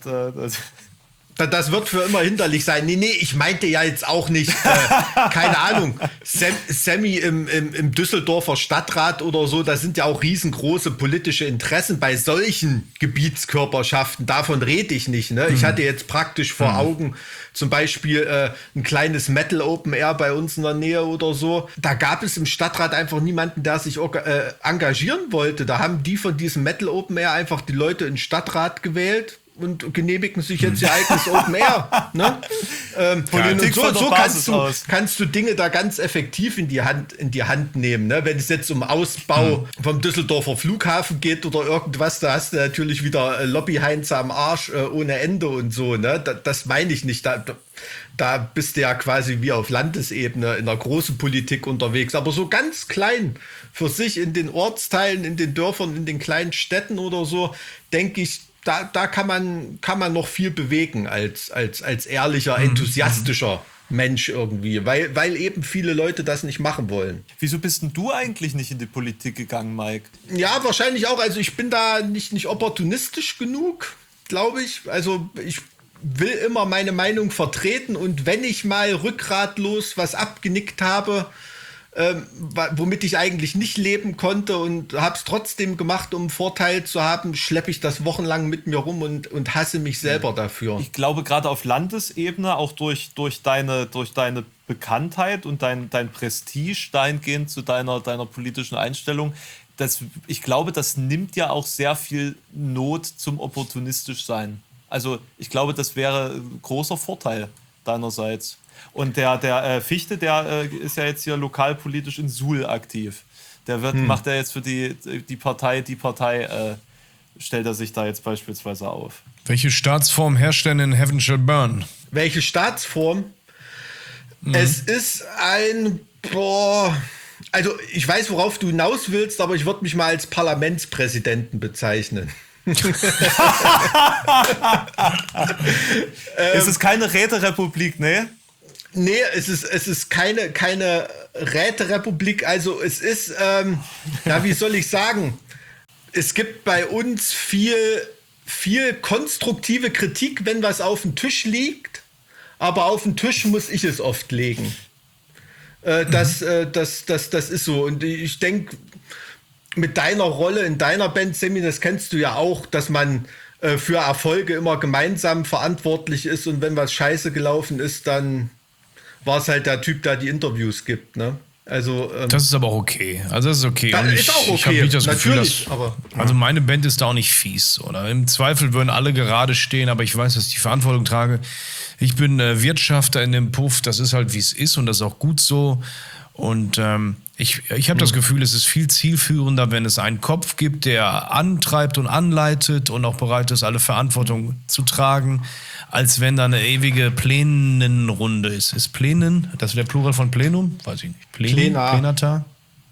[SPEAKER 3] das wird für immer hinderlich sein. Nee, ich meinte ja jetzt auch nicht, keine Ahnung, Sammy im Düsseldorfer Stadtrat oder so, da sind ja auch riesengroße politische Interessen bei solchen Gebietskörperschaften. Davon rede ich nicht. Ne? Ich hatte jetzt praktisch vor Augen zum Beispiel ein kleines Metal Open Air bei uns in der Nähe oder so. Da gab es im Stadtrat einfach niemanden, der sich engagieren wollte. Da haben die von diesem Metal Open Air einfach die Leute in den Stadtrat gewählt und genehmigen sich jetzt ihr eigenes Open Air. Ne? Und so kannst du Dinge da ganz effektiv in die Hand nehmen. Ne? Wenn es jetzt um Ausbau vom Düsseldorfer Flughafen geht oder irgendwas, da hast du natürlich wieder Lobbyheinze am Arsch ohne Ende und so. Ne? Das meine ich nicht. Da bist du ja quasi wie auf Landesebene in der großen Politik unterwegs. Aber so ganz klein für sich in den Ortsteilen, in den Dörfern, in den kleinen Städten oder so, denke ich, da kann man noch viel bewegen als ehrlicher, enthusiastischer Mensch irgendwie, weil eben viele Leute das nicht machen wollen.
[SPEAKER 1] Wieso bist denn du eigentlich nicht in die Politik gegangen, Mike?
[SPEAKER 3] Ja, wahrscheinlich auch. Also ich bin da nicht opportunistisch genug, glaube ich. Also ich will immer meine Meinung vertreten und wenn ich mal rückgratlos was abgenickt habe, womit ich eigentlich nicht leben konnte und habe es trotzdem gemacht, um einen Vorteil zu haben, schleppe ich das wochenlang mit mir rum und hasse mich selber dafür.
[SPEAKER 1] Ich glaube, gerade auf Landesebene, auch durch deine Bekanntheit und dein Prestige dahingehend zu deiner politischen Einstellung, ich glaube, das nimmt ja auch sehr viel Not zum opportunistisch sein. Also ich glaube, das wäre ein großer Vorteil deinerseits. Und der Fichte, der ist ja jetzt hier lokalpolitisch in Suhl aktiv. Macht er jetzt für die Partei, stellt er sich da jetzt beispielsweise auf.
[SPEAKER 4] Welche Staatsform herrscht denn in Heaven Shall Burn?
[SPEAKER 3] Welche Staatsform? Es ist also ich weiß, worauf du hinaus willst, aber ich würde mich mal als Parlamentspräsidenten bezeichnen.
[SPEAKER 1] Ist es keine Räterepublik, ne?
[SPEAKER 3] Nee, es ist keine Räterepublik. Also es ist, wie soll ich sagen, es gibt bei uns viel konstruktive Kritik, wenn was auf dem Tisch liegt, aber auf den Tisch muss ich es oft legen. Das ist so. Und ich denke, mit deiner Rolle in deiner Band, Sammy, das kennst du ja auch, dass man für Erfolge immer gemeinsam verantwortlich ist und wenn was scheiße gelaufen ist, dann war es halt der Typ, der die Interviews gibt, ne? Also,
[SPEAKER 4] das ist aber auch okay. Also das ist okay.
[SPEAKER 3] Das ist auch okay.
[SPEAKER 4] Ich habe nicht das Gefühl,
[SPEAKER 3] aber
[SPEAKER 4] also meine Band ist da auch nicht fies. Oder im Zweifel würden alle gerade stehen, aber ich weiß, dass ich die Verantwortung trage. Ich bin Wirtschafter in dem Puff, das ist halt, wie es ist und das ist auch gut so. Und ich habe das Gefühl, es ist viel zielführender, wenn es einen Kopf gibt, der antreibt und anleitet und auch bereit ist, alle Verantwortung zu tragen, als wenn da eine ewige Plänenrunde ist. Ist Plänen, das wäre der Plural von Plenum? Weiß ich nicht. Plenata?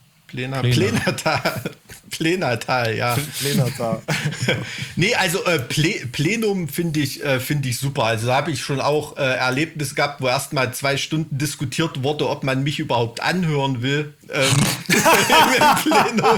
[SPEAKER 3] Plenata, ja.
[SPEAKER 1] Plenata.
[SPEAKER 3] Nee, also Plenum finde ich super. Also da habe ich schon auch Erlebnisse gehabt, wo erst mal 2 Stunden diskutiert wurde, ob man mich überhaupt anhören will im Plenum.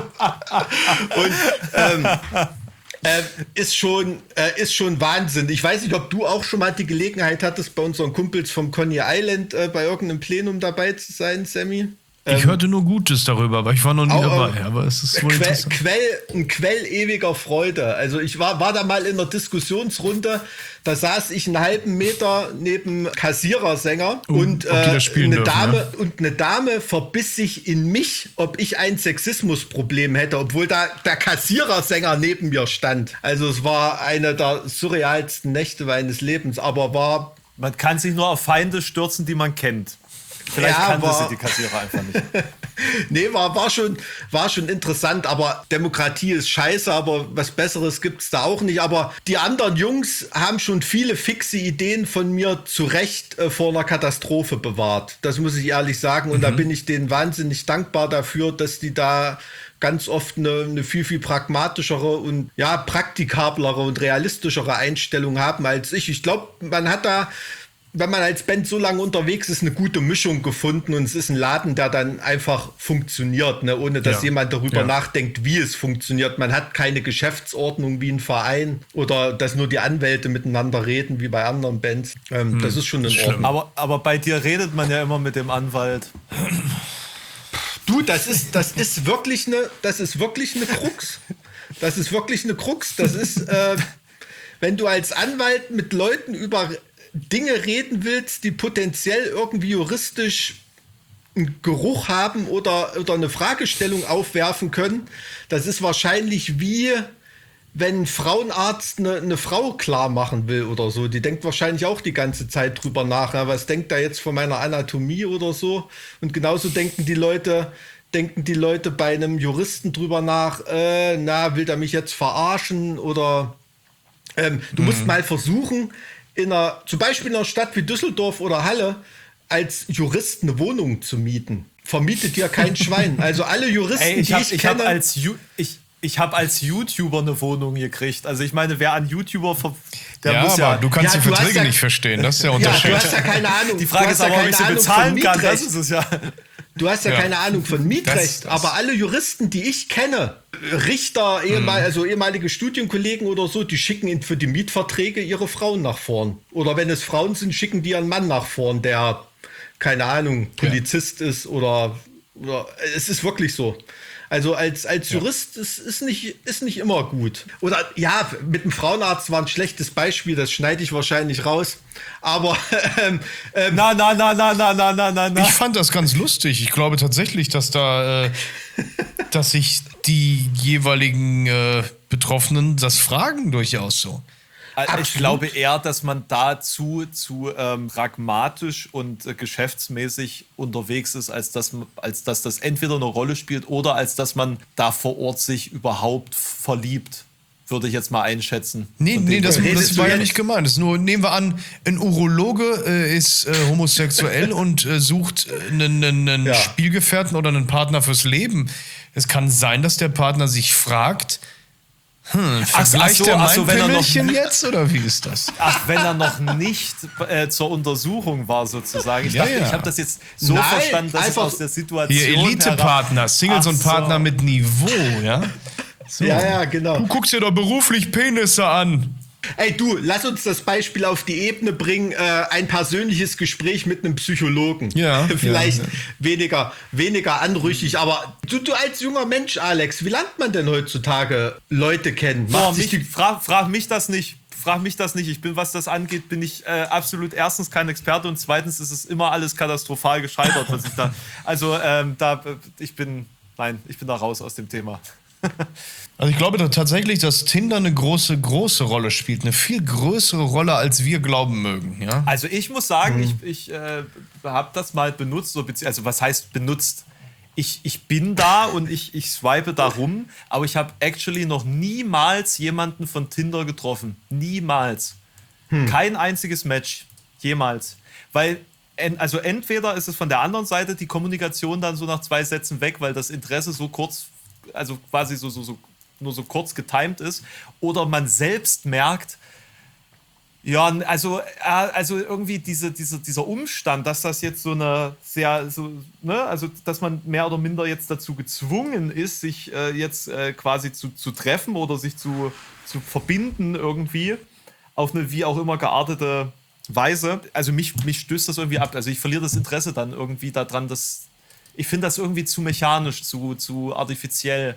[SPEAKER 3] Und ist schon Wahnsinn. Ich weiß nicht, ob du auch schon mal die Gelegenheit hattest, bei unseren Kumpels vom Coney Island bei irgendeinem Plenum dabei zu sein, Sammy?
[SPEAKER 4] Ich hörte nur Gutes darüber, aber ich war noch nie dabei. Aber es ist wohl interessant.
[SPEAKER 3] Ein Quell ewiger Freude. Also ich war da mal in einer Diskussionsrunde, da saß ich einen halben Meter neben Kassierersänger und eine Dame verbiss sich in mich, ob ich ein Sexismusproblem hätte, obwohl da der Kassierersänger neben mir stand. Also es war eine der surrealsten Nächte meines Lebens, aber
[SPEAKER 1] man kann sich nur auf Feinde stürzen, die man kennt. Vielleicht kannte sie die Kassierer einfach nicht.
[SPEAKER 3] Nee, war schon interessant, aber Demokratie ist scheiße, aber was Besseres gibt's da auch nicht. Aber die anderen Jungs haben schon viele fixe Ideen von mir zu Recht vor einer Katastrophe bewahrt. Das muss ich ehrlich sagen. Und da bin ich denen wahnsinnig dankbar dafür, dass die da ganz oft eine viel, viel pragmatischere und praktikablere und realistischere Einstellung haben als ich. Ich glaube, man hat da, wenn man als Band so lange unterwegs ist, eine gute Mischung gefunden und es ist ein Laden, der dann einfach funktioniert, ne? Ohne dass jemand darüber nachdenkt, wie es funktioniert. Man hat keine Geschäftsordnung wie ein Verein oder dass nur die Anwälte miteinander reden, wie bei anderen Bands. Das ist schon in Ordnung.
[SPEAKER 1] Aber bei dir redet man ja immer mit dem Anwalt.
[SPEAKER 3] Du, das ist wirklich eine Krux. Das ist wirklich eine Krux. Das ist, wenn du als Anwalt mit Leuten über Dinge reden willst, die potenziell irgendwie juristisch einen Geruch haben oder eine Fragestellung aufwerfen können, das ist wahrscheinlich wie wenn ein Frauenarzt eine Frau klar machen will oder so. Die denkt wahrscheinlich auch die ganze Zeit drüber nach. Was denkt er jetzt von meiner Anatomie oder so? Und genauso denken die Leute bei einem Juristen drüber nach, will der mich jetzt verarschen? Oder du musst mal versuchen, zum Beispiel in einer Stadt wie Düsseldorf oder Halle als Jurist eine Wohnung zu mieten. Vermietet dir kein Schwein. Also alle Juristen,
[SPEAKER 1] ich habe als YouTuber eine Wohnung gekriegt. Also ich meine, wer an YouTuber muss
[SPEAKER 4] aber du kannst die Verträge nicht verstehen. Das ist der Unterschied.
[SPEAKER 3] Du hast ja keine Ahnung.
[SPEAKER 1] Die Frage ist aber, ob ich sie bezahlen kann. Das ist es ja.
[SPEAKER 3] Du hast ja keine Ahnung von Mietrecht, aber alle Juristen, die ich kenne, Richter, also ehemalige Studienkollegen oder so, die schicken für die Mietverträge ihre Frauen nach vorn. Oder wenn es Frauen sind, schicken die ihren Mann nach vorn, der, keine Ahnung, Polizist ist oder es ist wirklich so. Also als Jurist ist nicht immer gut. Oder mit dem Frauenarzt war ein schlechtes Beispiel, das schneide ich wahrscheinlich raus. Aber
[SPEAKER 4] Ich fand das ganz lustig. Ich glaube tatsächlich, dass sich die jeweiligen Betroffenen das fragen durchaus so.
[SPEAKER 1] Ich glaube eher, dass man dazu zu pragmatisch und geschäftsmäßig unterwegs ist, als dass das entweder eine Rolle spielt oder als dass man da vor Ort sich überhaupt verliebt, würde ich jetzt mal einschätzen.
[SPEAKER 4] Nee, das war ja nicht gemeint. Das ist nur, nehmen wir an, ein Urologe ist homosexuell und sucht einen Spielgefährten oder einen Partner fürs Leben. Es kann sein, dass der Partner sich fragt, vergleicht er mein Pimmelchen jetzt oder wie ist das?
[SPEAKER 1] Wenn er noch nicht zur Untersuchung war sozusagen. Ich dachte, ich habe das jetzt so verstanden, dass es aus der Situation
[SPEAKER 4] hier Elite-Partner, Singles und Partner mit Niveau, ja? So.
[SPEAKER 3] Ja, genau.
[SPEAKER 4] Du guckst dir doch beruflich Penisse an.
[SPEAKER 3] Ey, du, lass uns das Beispiel auf die Ebene bringen, ein persönliches Gespräch mit einem Psychologen.
[SPEAKER 4] Ja.
[SPEAKER 3] Vielleicht weniger anrüchig, aber du als junger Mensch, Alex, wie lernt man denn heutzutage Leute kennen?
[SPEAKER 1] Frag mich das nicht. Ich bin, was das angeht, bin ich absolut erstens kein Experte und zweitens ist es immer alles katastrophal gescheitert, was ich da. Also ich bin da raus aus dem Thema.
[SPEAKER 4] Also ich glaube tatsächlich, dass Tinder eine große, große Rolle spielt. Eine viel größere Rolle, als wir glauben mögen. Ja?
[SPEAKER 1] Also ich muss sagen, ich habe das mal benutzt. Also was heißt benutzt? Ich bin da und ich swipe da rum. Aber ich habe actually noch niemals jemanden von Tinder getroffen. Niemals. Kein einziges Match. Jemals. Weil also entweder ist es von der anderen Seite die Kommunikation dann so nach 2 Sätzen weg, weil das Interesse so kurz, also quasi nur so kurz getimed ist, oder man selbst merkt, ja, also irgendwie dieser Umstand, dass das jetzt also dass man mehr oder minder jetzt dazu gezwungen ist, sich jetzt quasi zu treffen oder sich zu verbinden irgendwie auf eine wie auch immer geartete Weise. Also mich stößt das irgendwie ab. Also ich verliere das Interesse dann irgendwie daran, dass ich finde das irgendwie zu mechanisch, zu artifiziell.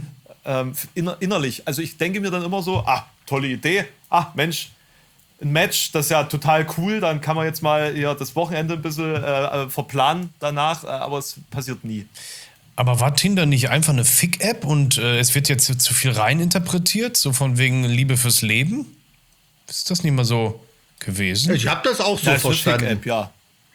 [SPEAKER 1] Innerlich. Also ich denke mir dann immer so, tolle Idee, Mensch, ein Match, das ist ja total cool, dann kann man jetzt mal das Wochenende ein bisschen verplanen danach, aber es passiert nie.
[SPEAKER 4] Aber war Tinder nicht einfach eine Fick-App und es wird jetzt zu viel reininterpretiert, so von wegen Liebe fürs Leben? Ist das nicht mal so gewesen?
[SPEAKER 3] Ich habe das auch so
[SPEAKER 1] Ist
[SPEAKER 3] verstanden.
[SPEAKER 1] eine Fick-App, ja.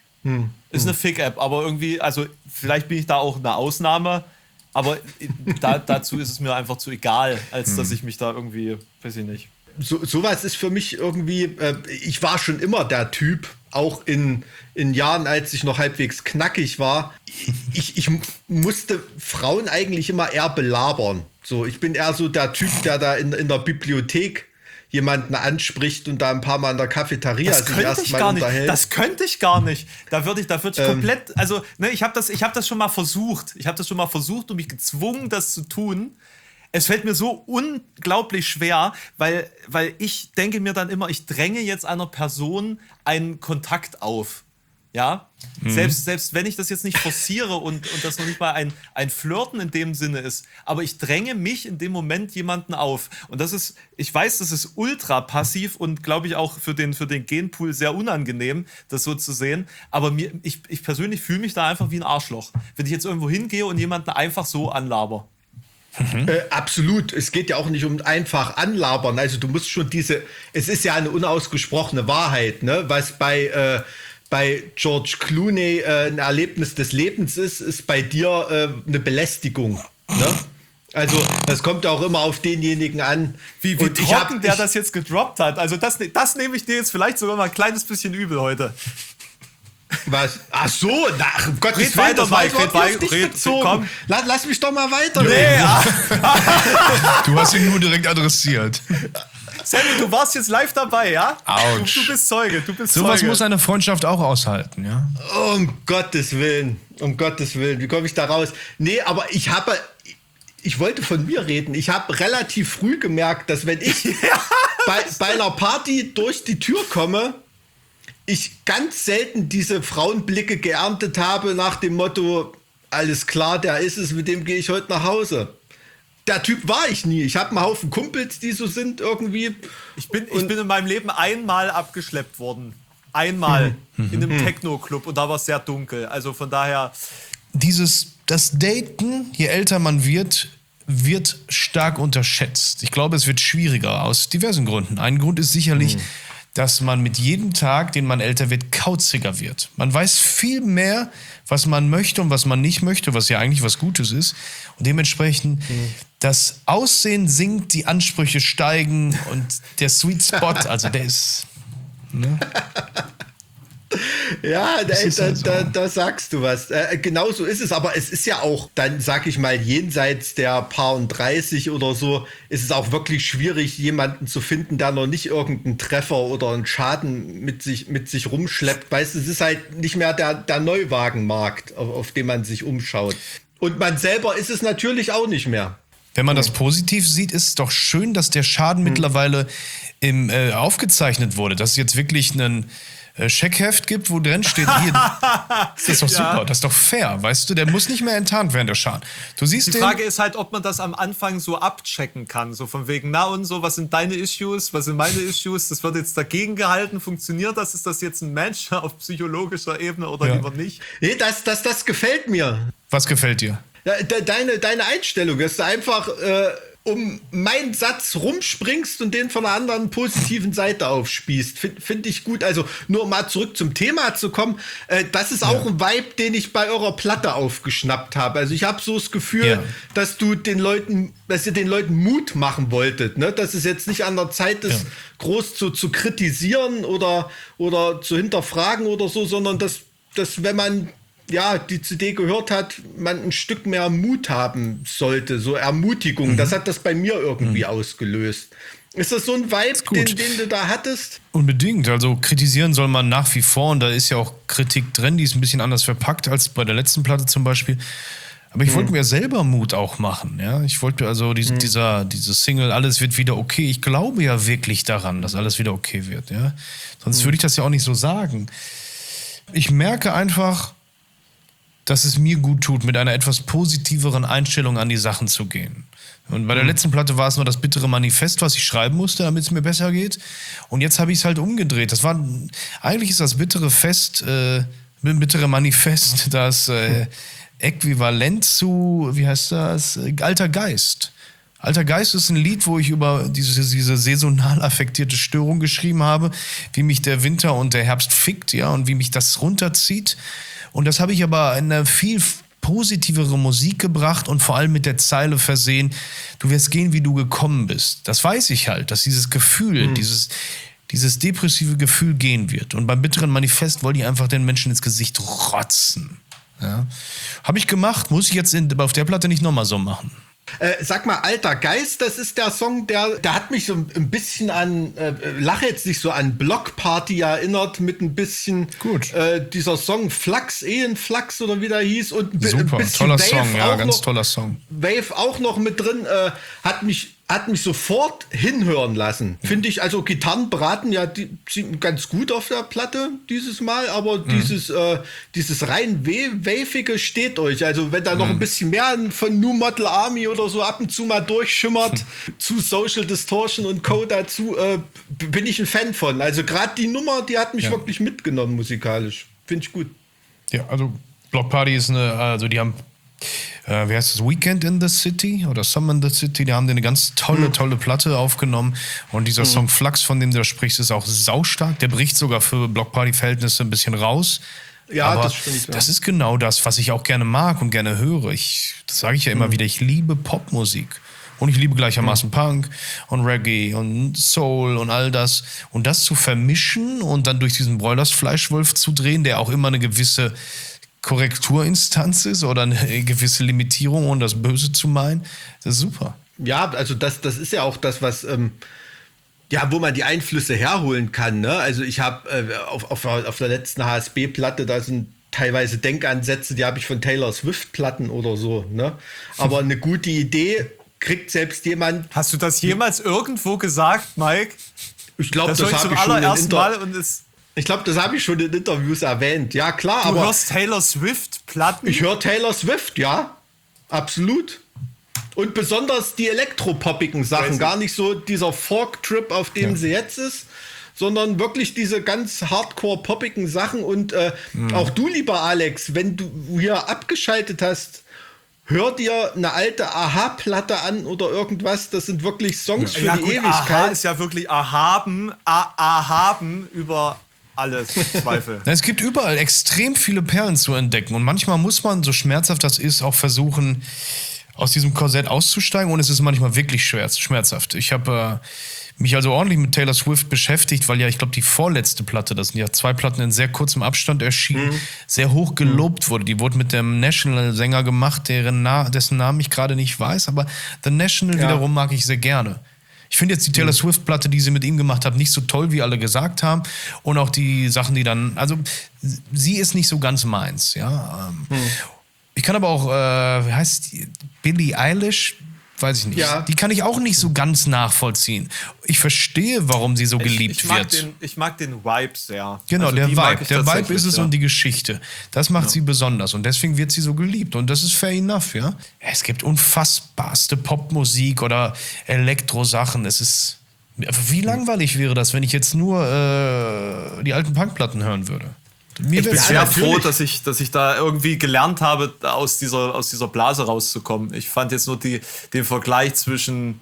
[SPEAKER 1] Ist eine Fick-App, aber irgendwie, also vielleicht bin ich da auch eine Ausnahme, aber dazu ist es mir einfach zu egal, als dass ich mich da irgendwie, weiß ich nicht.
[SPEAKER 3] Sowas ist für mich irgendwie, ich war schon immer der Typ, auch in Jahren, als ich noch halbwegs knackig war. Ich musste Frauen eigentlich immer eher belabern. So, ich bin eher so der Typ, der da in der Bibliothek jemanden anspricht und da ein paar Mal in der Cafeteria sich erstmal unterhält.
[SPEAKER 1] Das könnte ich gar nicht. Da würde ich komplett, also ne, ich habe das schon mal versucht. Ich habe das schon mal versucht und mich gezwungen, das zu tun. Es fällt mir so unglaublich schwer, weil ich denke mir dann immer, ich dränge jetzt einer Person einen Kontakt auf. Ja? Selbst wenn ich das jetzt nicht forciere und das noch nicht mal ein Flirten in dem Sinne ist, aber ich dränge mich in dem Moment jemanden auf. Und das ist, ich weiß, das ist ultra passiv und glaube ich auch für den Genpool sehr unangenehm, das so zu sehen. Aber ich persönlich fühle mich da einfach wie ein Arschloch, wenn ich jetzt irgendwo hingehe und jemanden einfach so anlaber.
[SPEAKER 3] Absolut. Es geht ja auch nicht um einfach anlabern. Also du musst schon es ist ja eine unausgesprochene Wahrheit, ne? Was bei George Clooney ein Erlebnis des Lebens ist bei dir eine Belästigung. Ne? Also das kommt ja auch immer auf denjenigen an.
[SPEAKER 1] Wie trocken der das jetzt gedroppt hat. Also das nehme ich dir jetzt vielleicht sogar mal ein kleines bisschen übel heute.
[SPEAKER 3] Was? Ach so, um Gottes
[SPEAKER 1] Red
[SPEAKER 3] Willen,
[SPEAKER 1] weiter,
[SPEAKER 3] das war
[SPEAKER 1] Mike,
[SPEAKER 3] überhaupt
[SPEAKER 1] red
[SPEAKER 3] nicht
[SPEAKER 1] weiter,
[SPEAKER 3] bezogen.
[SPEAKER 1] komm.
[SPEAKER 3] Lass mich doch mal weiterreden.
[SPEAKER 1] Nee,
[SPEAKER 4] Du hast ihn nur direkt adressiert.
[SPEAKER 1] Sammy, du warst jetzt live dabei, ja?
[SPEAKER 4] Autsch.
[SPEAKER 1] Du bist Zeuge,
[SPEAKER 4] Sowas muss eine Freundschaft auch aushalten, ja?
[SPEAKER 3] Um Gottes Willen, wie komme ich da raus? Nee, aber ich wollte von mir reden. Ich habe relativ früh gemerkt, dass wenn ich bei einer Party durch die Tür komme, ich ganz selten diese Frauenblicke geerntet habe nach dem Motto, alles klar, der ist es, mit dem gehe ich heute nach Hause. Der Typ war ich nie. Ich habe einen Haufen Kumpels, die so sind irgendwie. Ich bin
[SPEAKER 1] in meinem Leben einmal abgeschleppt worden. Einmal in einem Techno-Club und da war es sehr dunkel. Also von daher...
[SPEAKER 4] Das Daten, je älter man wird stark unterschätzt. Ich glaube, es wird schwieriger aus diversen Gründen. Ein Grund ist sicherlich, dass man mit jedem Tag, den man älter wird, kauziger wird. Man weiß viel mehr, was man möchte und was man nicht möchte, was ja eigentlich was Gutes ist. Und dementsprechend, das Aussehen sinkt, die Ansprüche steigen und der Sweet Spot, also der ist... Ne?
[SPEAKER 3] Ja, da sagst du was. Genau so ist es, aber es ist ja auch, dann sag ich mal, jenseits der Paar und 30 oder so, ist es auch wirklich schwierig, jemanden zu finden, der noch nicht irgendeinen Treffer oder einen Schaden mit sich rumschleppt. Weißt du, es ist halt nicht mehr der Neuwagenmarkt, auf dem man sich umschaut. Und man selber ist es natürlich auch nicht mehr.
[SPEAKER 4] Wenn man das positiv sieht, ist es doch schön, dass der Schaden mittlerweile aufgezeichnet wurde. Dass es jetzt wirklich ein Scheckheft gibt, wo drin steht, hier, das ist doch super, das ist doch fair, weißt du, der muss nicht mehr enttarnt werden, der Schaden. Du siehst
[SPEAKER 1] Die Frage ist halt, ob man das am Anfang so abchecken kann, so von wegen, na und so, was sind deine Issues, was sind meine Issues, das wird jetzt dagegen gehalten, funktioniert das, ist das jetzt ein Match auf psychologischer Ebene oder lieber nicht?
[SPEAKER 3] Nee, das gefällt mir.
[SPEAKER 4] Was gefällt dir?
[SPEAKER 3] Ja, deine Einstellung, dass du einfach um meinen Satz rumspringst und den von einer anderen positiven Seite aufspießt. Find ich gut. Also nur um mal zurück zum Thema zu kommen, das ist auch ein Vibe, den ich bei eurer Platte aufgeschnappt habe. Also ich habe so das Gefühl, dass ihr den Leuten Mut machen wolltet. Ne? Dass es jetzt nicht an der Zeit ist, groß zu kritisieren oder zu hinterfragen oder so, sondern dass wenn man die CD gehört hat, man ein Stück mehr Mut haben sollte, so Ermutigung. Das hat das bei mir irgendwie ausgelöst. Ist das so ein Vibe, den du da hattest?
[SPEAKER 4] Unbedingt. Also kritisieren soll man nach wie vor und da ist ja auch Kritik drin, die ist ein bisschen anders verpackt als bei der letzten Platte zum Beispiel. Aber ich wollte mir selber Mut auch machen. Ja? Ich wollte also diese Single, alles wird wieder okay. Ich glaube ja wirklich daran, dass alles wieder okay wird. Ja? Sonst würde ich das ja auch nicht so sagen. Ich merke einfach, dass es mir gut tut, mit einer etwas positiveren Einstellung an die Sachen zu gehen. Und bei der letzten Platte war es nur das bittere Manifest, was ich schreiben musste, damit es mir besser geht. Und jetzt habe ich es halt umgedreht. Eigentlich ist das bittere Manifest das Äquivalent zu, wie heißt das? Alter Geist. Alter Geist ist ein Lied, wo ich über diese saisonal affektierte Störung geschrieben habe, wie mich der Winter und der Herbst fickt, ja, und wie mich das runterzieht. Und das habe ich aber in eine viel positivere Musik gebracht und vor allem mit der Zeile versehen, du wirst gehen, wie du gekommen bist. Das weiß ich halt, dass dieses Gefühl, dieses depressive Gefühl gehen wird. Und beim bitteren Manifest wollte ich einfach den Menschen ins Gesicht rotzen. Ja. Habe ich gemacht, muss ich jetzt auf der Platte nicht nochmal so machen.
[SPEAKER 3] Sag mal, Alter Geist, das ist der Song, der hat mich so ein bisschen an, lache jetzt nicht so an Block Party erinnert, mit ein bisschen dieser Song Flachs, Flachs oder wie der hieß. Und
[SPEAKER 4] super,
[SPEAKER 3] ein bisschen
[SPEAKER 4] toller
[SPEAKER 3] Wave
[SPEAKER 4] Song, ja, ganz
[SPEAKER 3] noch,
[SPEAKER 4] toller Song.
[SPEAKER 3] Wave auch noch mit drin, hat mich sofort hinhören lassen. Finde ich, also Gitarren braten ja sind ganz gut auf der Platte dieses Mal, aber dieses rein Wavige steht euch. Also wenn da noch ein bisschen mehr von New Model Army oder so ab und zu mal durchschimmert, zu Social Distortion und Co. dazu, bin ich ein Fan von. Also gerade die Nummer, die hat mich wirklich mitgenommen musikalisch. Finde ich gut.
[SPEAKER 4] Ja, also Block Party ist die haben wie heißt das, Weekend in the City oder Summer in the City, die haben eine ganz tolle Platte aufgenommen und dieser Song Flux, von dem du da sprichst, ist auch saustark, der bricht sogar für Block Party-Verhältnisse ein bisschen raus.
[SPEAKER 3] Ja, aber das stimmt.
[SPEAKER 4] Das ist genau das, was ich auch gerne mag und gerne höre. Das sage ich ja immer wieder, ich liebe Popmusik. Und ich liebe gleichermaßen Punk und Reggae und Soul und all das. Und das zu vermischen und dann durch diesen Broilers Fleischwolf zu drehen, der auch immer eine gewisse Korrekturinstanz ist oder eine gewisse Limitierung, ohne das Böse zu meinen, das ist super.
[SPEAKER 3] Ja, also das ist ja auch das, was wo man die Einflüsse herholen kann. Ne? Also ich habe auf der letzten HSB-Platte, da sind teilweise Denkansätze, die habe ich von Taylor Swift-Platten oder so. Ne? Aber eine gute Idee kriegt selbst jemand.
[SPEAKER 1] Hast du das jemals irgendwo gesagt, Mike?
[SPEAKER 3] Ich glaube, das habe ich schon ich glaube, das habe ich schon in Interviews erwähnt. Ja, klar.
[SPEAKER 1] Du hörst Taylor Swift-Platten?
[SPEAKER 3] Ich höre Taylor Swift, ja. Absolut. Und besonders die elektropoppigen Sachen. Gar nicht so dieser Folk-Trip, auf dem sie jetzt ist, sondern wirklich diese ganz hardcore-poppigen Sachen. Und auch du, lieber Alex, wenn du hier abgeschaltet hast, hör dir eine alte Aha-Platte an oder irgendwas. Das sind wirklich Songs für die Ewigkeit.
[SPEAKER 1] Aha ist ja wirklich erhaben über alles Zweifel.
[SPEAKER 4] Es gibt überall extrem viele Perlen zu entdecken und manchmal muss man, so schmerzhaft das ist, auch versuchen, aus diesem Korsett auszusteigen und es ist manchmal wirklich schmerzhaft. Ich habe mich also ordentlich mit Taylor Swift beschäftigt, weil ja, ich glaube, die vorletzte Platte, das sind ja 2 Platten in sehr kurzem Abstand erschienen, sehr hoch gelobt wurde. Die wurde mit dem National-Sänger gemacht, dessen Namen ich gerade nicht weiß, aber The National wiederum mag ich sehr gerne. Ich finde jetzt die Taylor Swift-Platte, die sie mit ihm gemacht hat, nicht so toll, wie alle gesagt haben. Und auch die Sachen, die dann, also sie ist nicht so ganz meins, ja. Ich kann aber auch, wie heißt die? Billie Eilish? Weiß ich nicht. Ja. Die kann ich auch nicht so ganz nachvollziehen. Ich verstehe, warum sie so geliebt wird.
[SPEAKER 1] Ich mag den Vibe sehr.
[SPEAKER 4] Genau, also der Vibe. Der Vibe ist es und die Geschichte. Das macht sie besonders und deswegen wird sie so geliebt. Und das ist fair enough, ja. Es gibt unfassbarste Popmusik oder Elektrosachen. Es ist. Wie langweilig wäre das, wenn ich jetzt nur die alten Punkplatten hören würde?
[SPEAKER 1] Ich bin sehr froh, dass ich da irgendwie gelernt habe, aus dieser Blase rauszukommen. Ich fand jetzt nur den Vergleich zwischen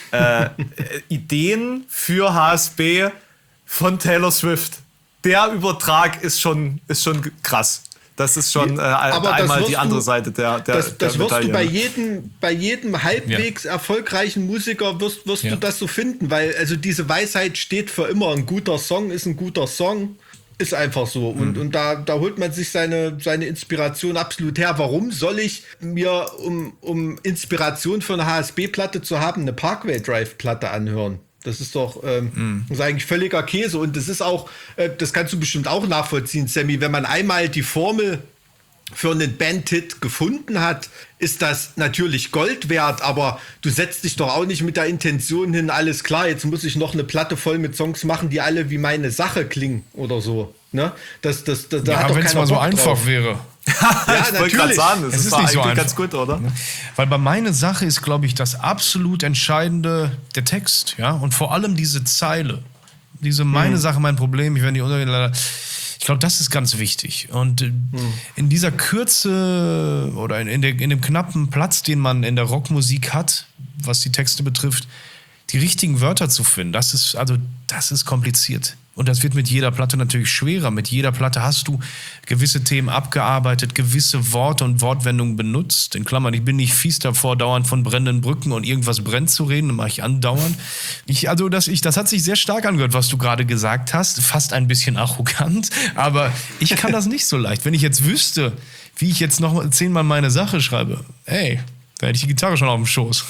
[SPEAKER 1] Ideen für HSB von Taylor Swift. Der Übertrag ist schon krass. Das ist schon einmal die andere Seite der
[SPEAKER 3] das wirst du bei jedem halbwegs erfolgreichen Musiker wirst du das so finden, weil also diese Weisheit steht für immer. Ein guter Song ist ein guter Song. Ist einfach so. Und da holt man sich seine Inspiration absolut her. Warum soll ich mir, um Inspiration für eine HSB-Platte zu haben, eine Parkway Drive-Platte anhören? Das ist doch das ist eigentlich völliger Käse. Und das ist auch, das kannst du bestimmt auch nachvollziehen, Sammy, wenn man einmal die Formel für einen Bandhit gefunden hat, ist das natürlich Gold wert, aber du setzt dich doch auch nicht mit der Intention hin, alles klar, jetzt muss ich noch eine Platte voll mit Songs machen, die alle wie meine Sache klingen oder so. Ne? Da hat doch
[SPEAKER 4] wenn es mal so einfach wäre.
[SPEAKER 1] Ich wollte gerade sagen, das
[SPEAKER 4] Es ist
[SPEAKER 1] war
[SPEAKER 4] nicht so
[SPEAKER 1] eigentlich
[SPEAKER 4] einfach.
[SPEAKER 1] ganz gut, oder?
[SPEAKER 4] Weil bei meiner Sache ist, glaube ich, das absolut Entscheidende der Text, ja, und vor allem diese Zeile. Diese meine Sache, mein Problem, ich werde nicht untergehen. Ich glaube, das ist ganz wichtig. Und in dieser Kürze oder in dem knappen Platz, den man in der Rockmusik hat, was die Texte betrifft, die richtigen Wörter zu finden, das ist kompliziert. Und das wird mit jeder Platte natürlich schwerer. Mit jeder Platte hast du gewisse Themen abgearbeitet, gewisse Worte und Wortwendungen benutzt. In Klammern, ich bin nicht fies davor, dauernd von brennenden Brücken und irgendwas brennt zu reden. Das mache ich andauernd. Das hat sich sehr stark angehört, was du gerade gesagt hast. Fast ein bisschen arrogant. Aber ich kann das nicht so leicht. Wenn ich jetzt wüsste, wie ich jetzt noch 10-mal meine Sache schreibe, ey, da hätte ich die Gitarre schon auf dem Schoß.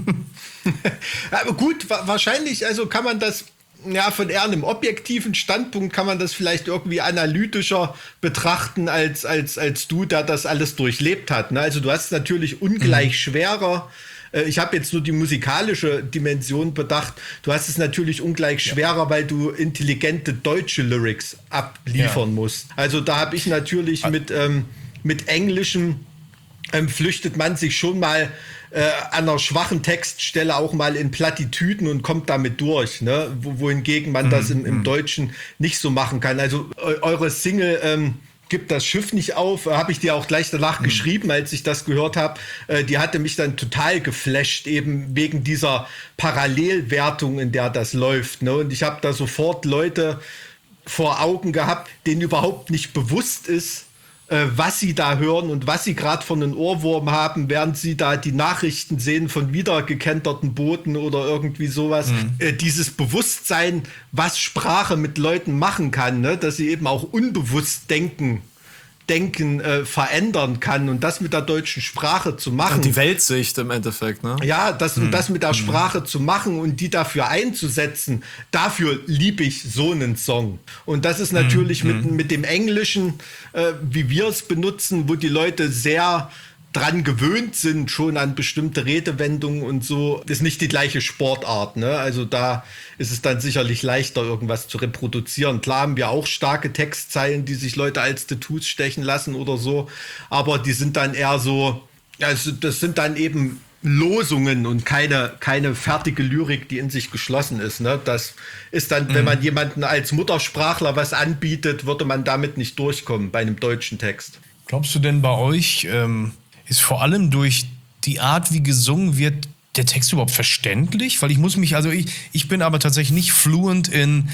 [SPEAKER 3] Aber gut, wahrscheinlich, also kann man das, ja, von eher einem objektiven Standpunkt kann man das vielleicht irgendwie analytischer betrachten als du, der das alles durchlebt hat. Ne? Also du hast es natürlich ungleich schwerer. Ich habe jetzt nur die musikalische Dimension bedacht. Du hast es natürlich ungleich schwerer, weil du intelligente deutsche Lyrics abliefern musst. Also da habe ich natürlich mit englischem flüchtet man sich schon mal an einer schwachen Textstelle auch mal in Plattitüden und kommt damit durch, ne? Wohingegen man das im Deutschen nicht so machen kann. Also eure Single Gibt das Schiff nicht auf, habe ich dir auch gleich danach geschrieben, als ich das gehört habe. Die hatte mich dann total geflasht, eben wegen dieser Parallelwertung, in der das läuft. Ne? Und ich habe da sofort Leute vor Augen gehabt, denen überhaupt nicht bewusst ist, was sie da hören und was sie gerade von einem Ohrwurm haben, während sie da die Nachrichten sehen von wieder gekenterten Booten oder irgendwie sowas. Dieses Bewusstsein, was Sprache mit Leuten machen kann, ne? Dass sie eben auch unbewusst denken verändern kann und das mit der deutschen Sprache zu machen.
[SPEAKER 1] Und die Weltsicht im Endeffekt, ne?
[SPEAKER 3] Ja, das mit der Sprache zu machen und die dafür einzusetzen, dafür liebe ich so einen Song. Und das ist natürlich mit dem Englischen, wie wir es benutzen, wo die Leute sehr dran gewöhnt sind, schon an bestimmte Redewendungen und so, ist nicht die gleiche Sportart, ne? Also da ist es dann sicherlich leichter, irgendwas zu reproduzieren. Klar haben wir auch starke Textzeilen, die sich Leute als Tattoos stechen lassen oder so, aber die sind dann eher so, also das sind dann eben Losungen und keine fertige Lyrik, die in sich geschlossen ist, ne? Das ist dann, wenn man jemanden als Muttersprachler was anbietet, würde man damit nicht durchkommen bei einem deutschen Text.
[SPEAKER 4] Glaubst du denn bei euch, ist vor allem durch die Art, wie gesungen wird, der Text überhaupt verständlich? Weil ich bin aber tatsächlich nicht fluent in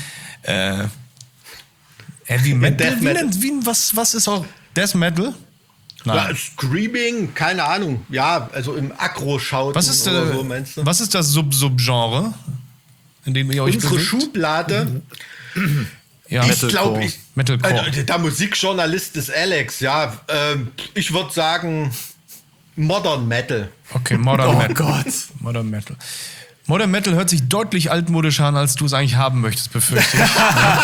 [SPEAKER 4] Heavy Metal. Was ist auch Death Metal?
[SPEAKER 3] Ja, Screaming, keine Ahnung. Ja, also im Aggro-Schauten oder so, meinst du?
[SPEAKER 4] Was ist das Subgenre, in dem ihr euch
[SPEAKER 3] Unsere
[SPEAKER 4] bewegt?
[SPEAKER 3] Schublade.
[SPEAKER 4] Ja,
[SPEAKER 3] Ich glaube,
[SPEAKER 4] Metalcore.
[SPEAKER 3] Der Musikjournalist ist Alex, ja. Ich würde sagen Modern Metal.
[SPEAKER 4] Okay, Modern Metal.
[SPEAKER 1] Gott.
[SPEAKER 4] Modern Metal. Modern Metal hört sich deutlich altmodischer an, als du es eigentlich haben möchtest, befürchte ich.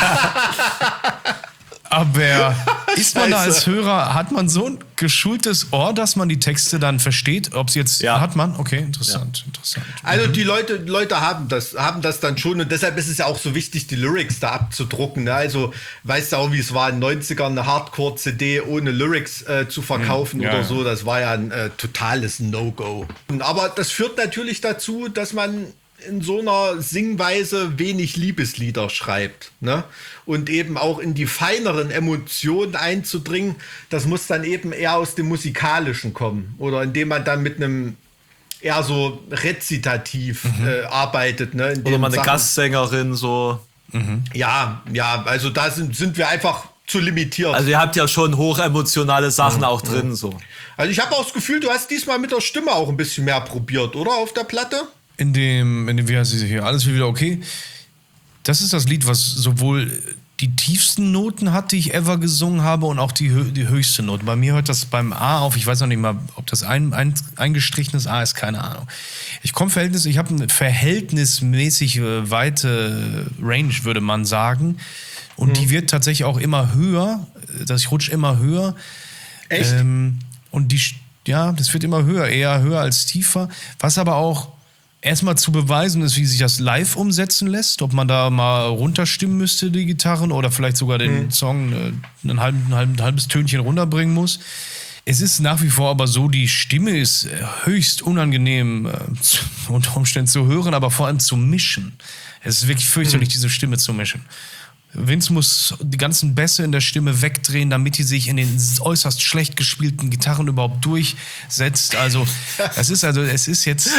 [SPEAKER 4] Aber ist man da als Hörer, hat man so ein geschultes Ohr, dass man die Texte dann versteht? Ob es jetzt, hat man? Okay, interessant.
[SPEAKER 3] Also die Leute haben das dann schon und deshalb ist es ja auch so wichtig, die Lyrics da abzudrucken. Ne? Also weißt du auch, wie es war in den 90ern, eine Hardcore-CD ohne Lyrics zu verkaufen oder so. Das war ja ein totales No-Go. Aber das führt natürlich dazu, dass man in so einer Singweise wenig Liebeslieder schreibt, ne? Und eben auch in die feineren Emotionen einzudringen, das muss dann eben eher aus dem Musikalischen kommen oder indem man dann mit einem eher so rezitativ arbeitet, ne?
[SPEAKER 1] Oder mal eine Gastsängerin so.
[SPEAKER 3] Ja, also da sind wir einfach zu limitiert.
[SPEAKER 1] Also ihr habt ja schon hochemotionale Sachen auch drin, so.
[SPEAKER 3] Also ich habe auch das Gefühl, du hast diesmal mit der Stimme auch ein bisschen mehr probiert, oder? Auf der Platte?
[SPEAKER 4] In dem, wie heißt es hier? Alles wieder okay. Das ist das Lied, was sowohl die tiefsten Noten hat, die ich ever gesungen habe, und auch die höchste Note. Bei mir hört das beim A auf. Ich weiß noch nicht mal, ob das eingestrichenes A ist, keine Ahnung. Ich habe eine verhältnismäßig weite Range, würde man sagen. Und die wird tatsächlich auch immer höher. Ich rutsche immer höher.
[SPEAKER 3] Echt?
[SPEAKER 4] Und das wird immer höher, eher höher als tiefer. Was aber auch erstmal zu beweisen ist, wie sich das live umsetzen lässt, ob man da mal runterstimmen müsste, die Gitarren, oder vielleicht sogar den Song ein halbes Tönchen runterbringen muss. Es ist nach wie vor aber so, die Stimme ist höchst unangenehm unter Umständen zu hören, aber vor allem zu mischen. Es ist wirklich fürchterlich, diese Stimme zu mischen. Vince muss die ganzen Bässe in der Stimme wegdrehen, damit die sich in den äußerst schlecht gespielten Gitarren überhaupt durchsetzt. Also es ist jetzt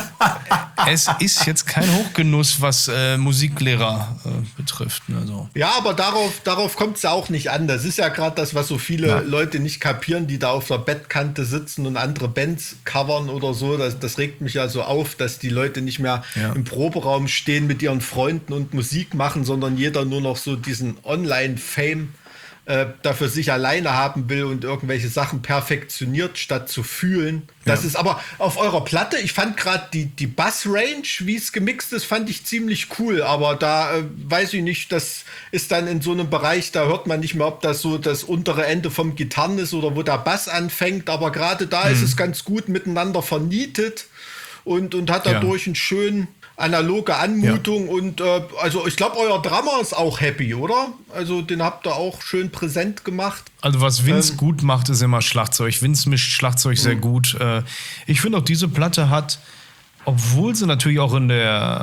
[SPEAKER 4] kein Hochgenuss, was Musiklehrer betrifft. Also.
[SPEAKER 3] Ja, aber darauf kommt es ja auch nicht an. Das ist ja gerade das, was so viele Leute nicht kapieren, die da auf der Bettkante sitzen und andere Bands covern oder so. Das regt mich ja so auf, dass die Leute nicht mehr im Proberaum stehen mit ihren Freunden und Musik machen, sondern jeder nur noch so diesen Online-Fame dafür sich alleine haben will und irgendwelche Sachen perfektioniert, statt zu fühlen. Das ist aber auf eurer Platte, ich fand gerade die Bass-Range, wie es gemixt ist, fand ich ziemlich cool, aber da weiß ich nicht, das ist dann in so einem Bereich, da hört man nicht mehr, ob das so das untere Ende vom Gitarren ist oder wo der Bass anfängt, aber gerade da ist es ganz gut miteinander vernietet und hat dadurch einen schönen analoge Anmutung und also ich glaube, euer Drummer ist auch happy, oder? Also den habt ihr auch schön präsent gemacht.
[SPEAKER 4] Also was Vince gut macht, ist immer Schlagzeug. Vince mischt Schlagzeug sehr gut. Ich finde auch, diese Platte hat, obwohl sie natürlich auch im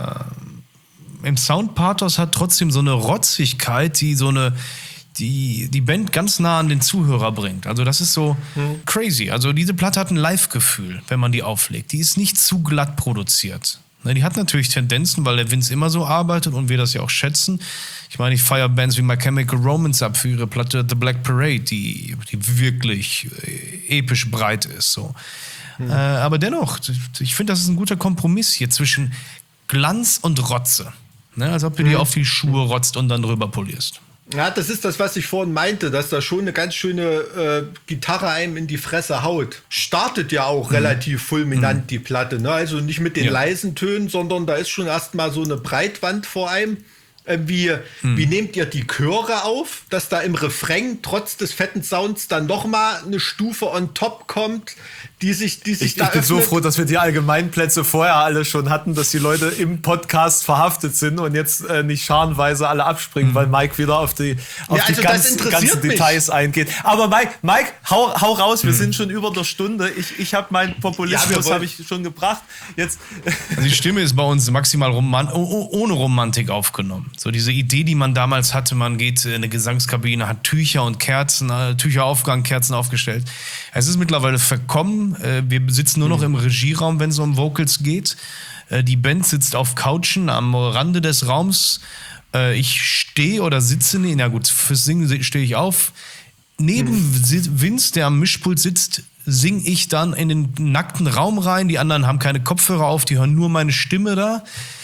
[SPEAKER 4] Soundpathos hat, trotzdem so eine Rotzigkeit, die so eine die Band ganz nah an den Zuhörer bringt. Also das ist so crazy. Also diese Platte hat ein Live-Gefühl, wenn man die auflegt. Die ist nicht zu glatt produziert. Die hat natürlich Tendenzen, weil der Vince immer so arbeitet und wir das ja auch schätzen. Ich meine, ich feiere Bands wie My Chemical Romance ab für ihre Platte The Black Parade, die wirklich episch breit ist. So. Aber dennoch, ich finde, das ist ein guter Kompromiss hier zwischen Glanz und Rotze. Als ob du dir auf die Schuhe rotzt und dann drüber polierst.
[SPEAKER 3] Ja, das ist das, was ich vorhin meinte, dass da schon eine ganz schöne Gitarre einem in die Fresse haut. Startet ja auch relativ fulminant die Platte, ne? Also nicht mit den leisen Tönen, sondern da ist schon erstmal so eine Breitwand vor einem. Wie nehmt ihr die Chöre auf, dass da im Refrain trotz des fetten Sounds dann nochmal eine Stufe on top kommt, die sich
[SPEAKER 1] ich
[SPEAKER 3] da
[SPEAKER 1] bin
[SPEAKER 3] öffnet?
[SPEAKER 1] so froh, dass wir die Allgemeinplätze vorher alle schon hatten, dass die Leute im Podcast verhaftet sind und jetzt nicht scharenweise alle abspringen, weil Mike wieder auf die ganzen Details eingeht. Aber Mike, hau raus, wir sind schon über der Stunde. Ich habe meinen Populismus habe ich schon gebracht. Jetzt
[SPEAKER 4] also die Stimme ist bei uns maximal ohne Romantik aufgenommen. So diese Idee, die man damals hatte, man geht in eine Gesangskabine, hat Tücher und Kerzen, Tücher aufgehangen, Kerzen aufgestellt. Es ist mittlerweile verkommen. Wir sitzen nur noch im Regieraum, wenn es um Vocals geht. Die Band sitzt auf Couchen am Rande des Raums. Ich stehe oder sitze, fürs Singen stehe ich auf. Neben Vince, der am Mischpult sitzt, singe ich dann in den nackten Raum rein. Die anderen haben keine Kopfhörer auf, die hören nur meine Stimme da.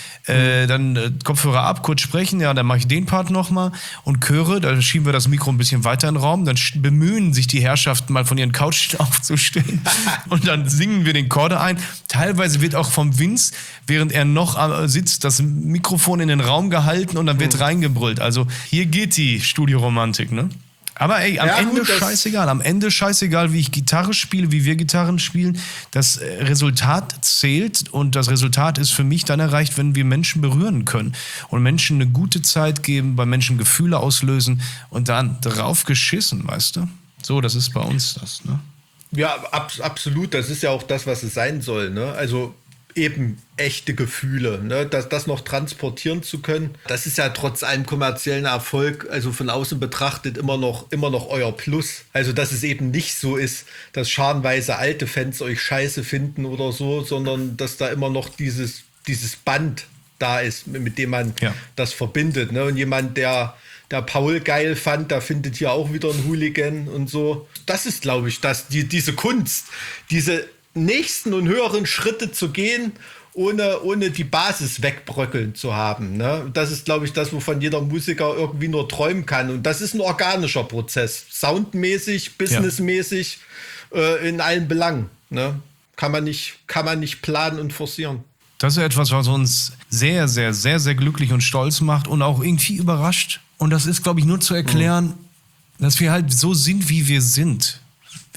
[SPEAKER 4] Dann Kopfhörer ab, kurz sprechen, dann mache ich den Part nochmal. Und Chöre, da schieben wir das Mikro ein bisschen weiter in den Raum, dann bemühen sich die Herrschaften mal von ihren Couch aufzustehen und dann singen wir den Chorde ein. Teilweise wird auch vom Vince, während er noch sitzt, das Mikrofon in den Raum gehalten und dann wird reingebrüllt. Also hier geht die Studioromantik, ne? Aber ey, am Ende scheißegal, wie ich Gitarre spiele, wie wir Gitarren spielen. Das Resultat zählt und das Resultat ist für mich dann erreicht, wenn wir Menschen berühren können und Menschen eine gute Zeit geben, bei Menschen Gefühle auslösen und dann drauf geschissen, weißt du? So, das ist bei uns das, ne?
[SPEAKER 3] Ja, absolut. Das ist ja auch das, was es sein soll, ne? Also eben echte Gefühle, ne? Das noch transportieren zu können, das ist ja trotz allem kommerziellen Erfolg, also von außen betrachtet immer noch euer Plus. Also dass es eben nicht so ist, dass scharenweise alte Fans euch scheiße finden oder so, sondern dass da immer noch dieses Band da ist, mit dem man das verbindet, ne? Und jemand, der Paul geil fand, da findet hier auch wieder ein Hooligan und so. Das ist, glaube ich, diese Kunst, diese nächsten und höheren Schritte zu gehen, ohne die Basis wegbröckeln zu haben. Ne? Das ist, glaube ich, das, wovon jeder Musiker irgendwie nur träumen kann. Und das ist ein organischer Prozess. Soundmäßig, businessmäßig, in allen Belangen. Ne? Kann man nicht planen und forcieren.
[SPEAKER 4] Das ist etwas, was uns sehr, sehr, sehr, sehr glücklich und stolz macht und auch irgendwie überrascht. Und das ist, glaube ich, nur zu erklären, dass wir halt so sind, wie wir sind.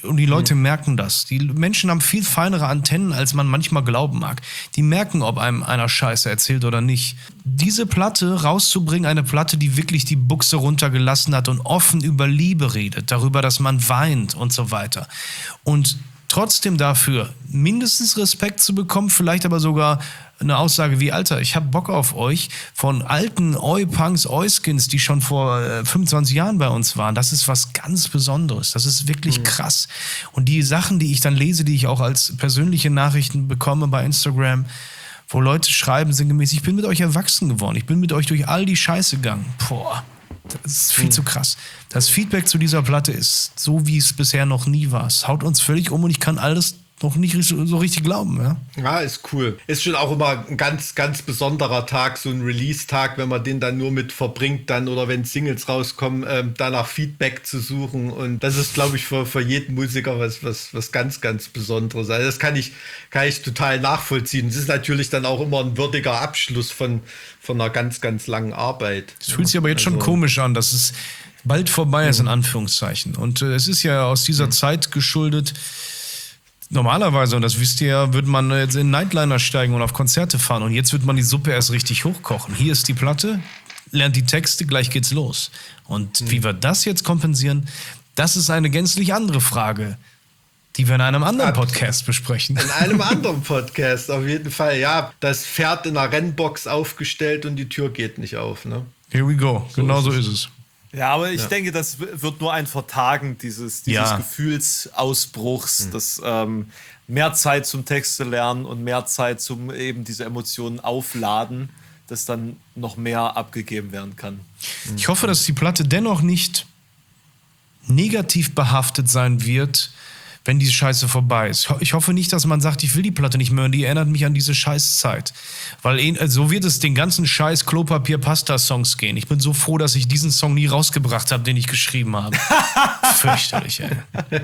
[SPEAKER 4] Und die Leute merken das. Die Menschen haben viel feinere Antennen, als man manchmal glauben mag. Die merken, ob einem einer Scheiße erzählt oder nicht. Diese Platte rauszubringen, eine Platte, die wirklich die Buchse runtergelassen hat und offen über Liebe redet, darüber, dass man weint und so weiter. Und trotzdem dafür mindestens Respekt zu bekommen, vielleicht aber sogar eine Aussage wie, Alter, ich hab Bock auf euch, von alten Oi-Punks, Oi-Skins, die schon vor 25 Jahren bei uns waren. Das ist was ganz Besonderes. Das ist wirklich krass. Und die Sachen, die ich dann lese, die ich auch als persönliche Nachrichten bekomme bei Instagram, wo Leute schreiben sinngemäß, ich bin mit euch erwachsen geworden, ich bin mit euch durch all die Scheiße gegangen. Boah, das ist viel zu krass. Das Feedback zu dieser Platte ist so, wie es bisher noch nie war. Es haut uns völlig um und ich kann alles noch nicht so richtig glauben. Ja?
[SPEAKER 3] Ja, ist cool. Ist schon auch immer ein ganz, ganz besonderer Tag, so ein Release-Tag, wenn man den dann nur mit verbringt dann oder wenn Singles rauskommen, danach Feedback zu suchen. Und das ist, glaube ich, für jeden Musiker was ganz, ganz Besonderes. Also das kann ich total nachvollziehen. Es ist natürlich dann auch immer ein würdiger Abschluss von einer ganz, ganz langen Arbeit.
[SPEAKER 4] Es fühlt sich aber jetzt schon komisch an, dass es bald vorbei ist, in Anführungszeichen. Und es ist ja aus dieser Zeit geschuldet. Normalerweise, und das wisst ihr ja, würde man jetzt in Nightliner steigen und auf Konzerte fahren. Und jetzt wird man die Suppe erst richtig hochkochen. Hier ist die Platte, lernt die Texte, gleich geht's los. Und wie wir das jetzt kompensieren, das ist eine gänzlich andere Frage, die wir in einem anderen Podcast besprechen.
[SPEAKER 3] In einem anderen Podcast, auf jeden Fall. Ja, das Pferd in einer Rennbox aufgestellt und die Tür geht nicht auf. Ne?
[SPEAKER 4] Here we go. Genau so ist es.
[SPEAKER 1] Ja, aber ich denke, das wird nur ein Vertagen dieses Gefühlsausbruchs, das mehr Zeit zum Texte lernen und mehr Zeit zum eben diese Emotionen aufladen, dass dann noch mehr abgegeben werden kann.
[SPEAKER 4] Ich hoffe, dass die Platte dennoch nicht negativ behaftet sein wird, wenn die Scheiße vorbei ist. Ich hoffe nicht, dass man sagt, ich will die Platte nicht mehr und die erinnert mich an diese Scheißzeit. Weil so wird es den ganzen Scheiß Klopapier-Pasta-Songs gehen. Ich bin so froh, dass ich diesen Song nie rausgebracht habe, den ich geschrieben habe. Fürchterlich, ey.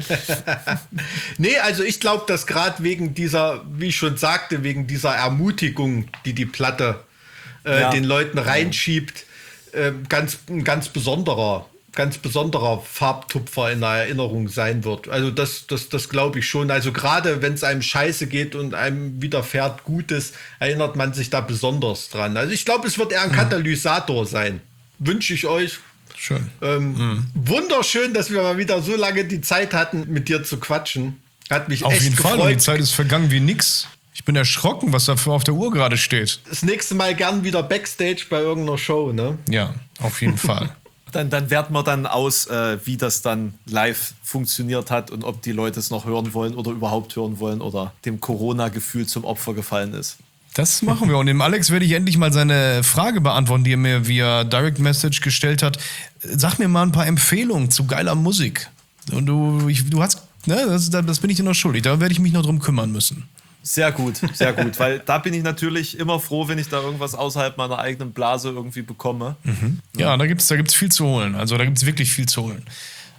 [SPEAKER 3] Nee, also ich glaube, dass gerade wegen dieser, wie ich schon sagte, wegen dieser Ermutigung, die Platte den Leuten reinschiebt, ein ganz besonderer Farbtupfer in der Erinnerung sein wird. Also das glaube ich schon. Also gerade wenn es einem scheiße geht und einem widerfährt Gutes, erinnert man sich da besonders dran. Also ich glaube, es wird eher ein Katalysator sein. Wünsche ich euch.
[SPEAKER 4] Schön.
[SPEAKER 3] Wunderschön, dass wir mal wieder so lange die Zeit hatten, mit dir zu quatschen. Hat mich
[SPEAKER 4] auf
[SPEAKER 3] echt
[SPEAKER 4] jeden
[SPEAKER 3] gefreut.
[SPEAKER 4] Fall. Und die Zeit ist vergangen wie nix. Ich bin erschrocken, was da auf der Uhr gerade steht.
[SPEAKER 3] Das nächste Mal gern wieder Backstage bei irgendeiner Show, ne?
[SPEAKER 4] Ja, auf jeden Fall.
[SPEAKER 1] Dann werten wir dann aus, wie das dann live funktioniert hat und ob die Leute es noch hören wollen oder überhaupt hören wollen oder dem Corona-Gefühl zum Opfer gefallen ist.
[SPEAKER 4] Das machen wir. Und dem Alex werde ich endlich mal seine Frage beantworten, die er mir via Direct Message gestellt hat. Sag mir mal ein paar Empfehlungen zu geiler Musik. Und du hast, ne, das bin ich dir noch schuldig. Da werde ich mich noch drum kümmern müssen.
[SPEAKER 1] Sehr gut, weil da bin ich natürlich immer froh, wenn ich da irgendwas außerhalb meiner eigenen Blase irgendwie bekomme.
[SPEAKER 4] Ja, da gibt's viel zu holen. Also da gibt's wirklich viel zu holen.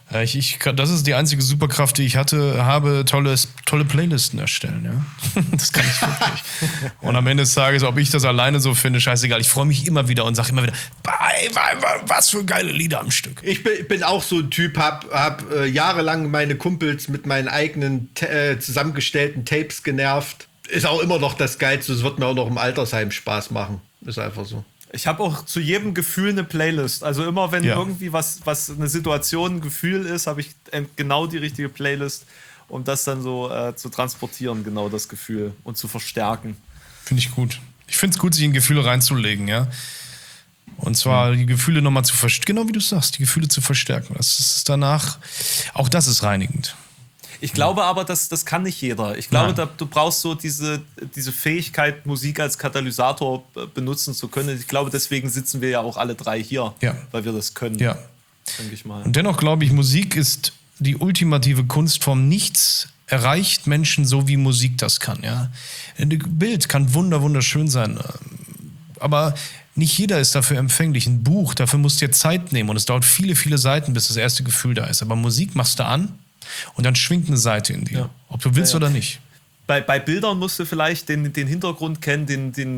[SPEAKER 4] Das ist die einzige Superkraft, die ich habe tolle Playlisten erstellen. Ja? Das kann ich wirklich. Und am Ende des Tages, ob ich das alleine so finde, scheißegal. Ich freue mich immer wieder und sage immer wieder, was für geile Lieder am Stück.
[SPEAKER 3] Ich bin auch so ein Typ, hab jahrelang meine Kumpels mit meinen eigenen zusammengestellten Tapes genervt. Ist auch immer noch das Geilste. Es wird mir auch noch im Altersheim Spaß machen. Ist einfach so.
[SPEAKER 1] Ich habe auch zu jedem Gefühl eine Playlist. Also immer, wenn irgendwie was eine Situation, ein Gefühl ist, habe ich genau die richtige Playlist, um das dann so zu transportieren, genau das Gefühl und zu verstärken.
[SPEAKER 4] Finde ich gut. Ich finde es gut, sich in Gefühle reinzulegen, ja. Und zwar die Gefühle nochmal zu verstärken, genau wie du sagst, die Gefühle zu verstärken. Das ist danach, auch das ist reinigend.
[SPEAKER 1] Ich glaube aber, das kann nicht jeder. Ich glaube, du brauchst so diese Fähigkeit, Musik als Katalysator benutzen zu können. Ich glaube, deswegen sitzen wir ja auch alle drei hier, weil wir das können, denke ich mal.
[SPEAKER 4] Und dennoch glaube ich, Musik ist die ultimative Kunstform. Nichts erreicht Menschen so, wie Musik das kann. Ja? Ein Bild kann wunderschön sein, aber nicht jeder ist dafür empfänglich. Ein Buch, dafür musst du dir Zeit nehmen und es dauert viele, viele Seiten, bis das erste Gefühl da ist. Aber Musik machst du an und dann schwingt eine Seite in dir, ob du willst oder nicht.
[SPEAKER 1] Bei Bildern musst du vielleicht den Hintergrund kennen, die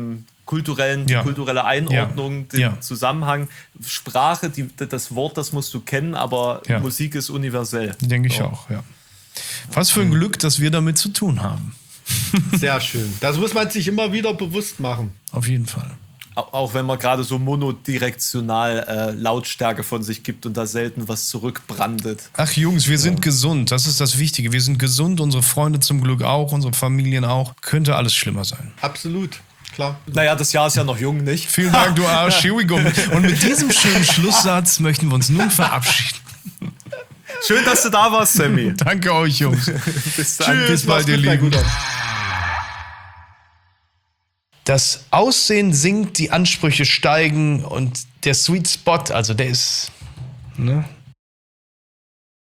[SPEAKER 1] kulturelle Einordnung, den Zusammenhang. Sprache, das Wort, das musst du kennen, aber Musik ist universell.
[SPEAKER 4] Denke ich auch, ja. Was für ein Glück, dass wir damit zu tun haben.
[SPEAKER 3] Sehr schön. Das muss man sich immer wieder bewusst machen.
[SPEAKER 4] Auf jeden Fall.
[SPEAKER 1] Auch wenn man gerade so monodirektional Lautstärke von sich gibt und da selten was zurückbrandet.
[SPEAKER 4] Ach Jungs, wir sind gesund. Das ist das Wichtige. Wir sind gesund, unsere Freunde zum Glück auch, unsere Familien auch. Könnte alles schlimmer sein.
[SPEAKER 3] Absolut, klar.
[SPEAKER 1] Naja, das Jahr ist ja noch jung, nicht?
[SPEAKER 4] Vielen Dank, du Arsch. Here we go. Und mit diesem schönen Schlusssatz möchten wir uns nun verabschieden.
[SPEAKER 1] Schön, dass du da warst, Sammy.
[SPEAKER 4] Danke euch, Jungs.
[SPEAKER 1] Bis dann.
[SPEAKER 4] Tschüss, bis bald, ihr Lieben. Das Aussehen sinkt, die Ansprüche steigen und der Sweet Spot, also der ist, ne?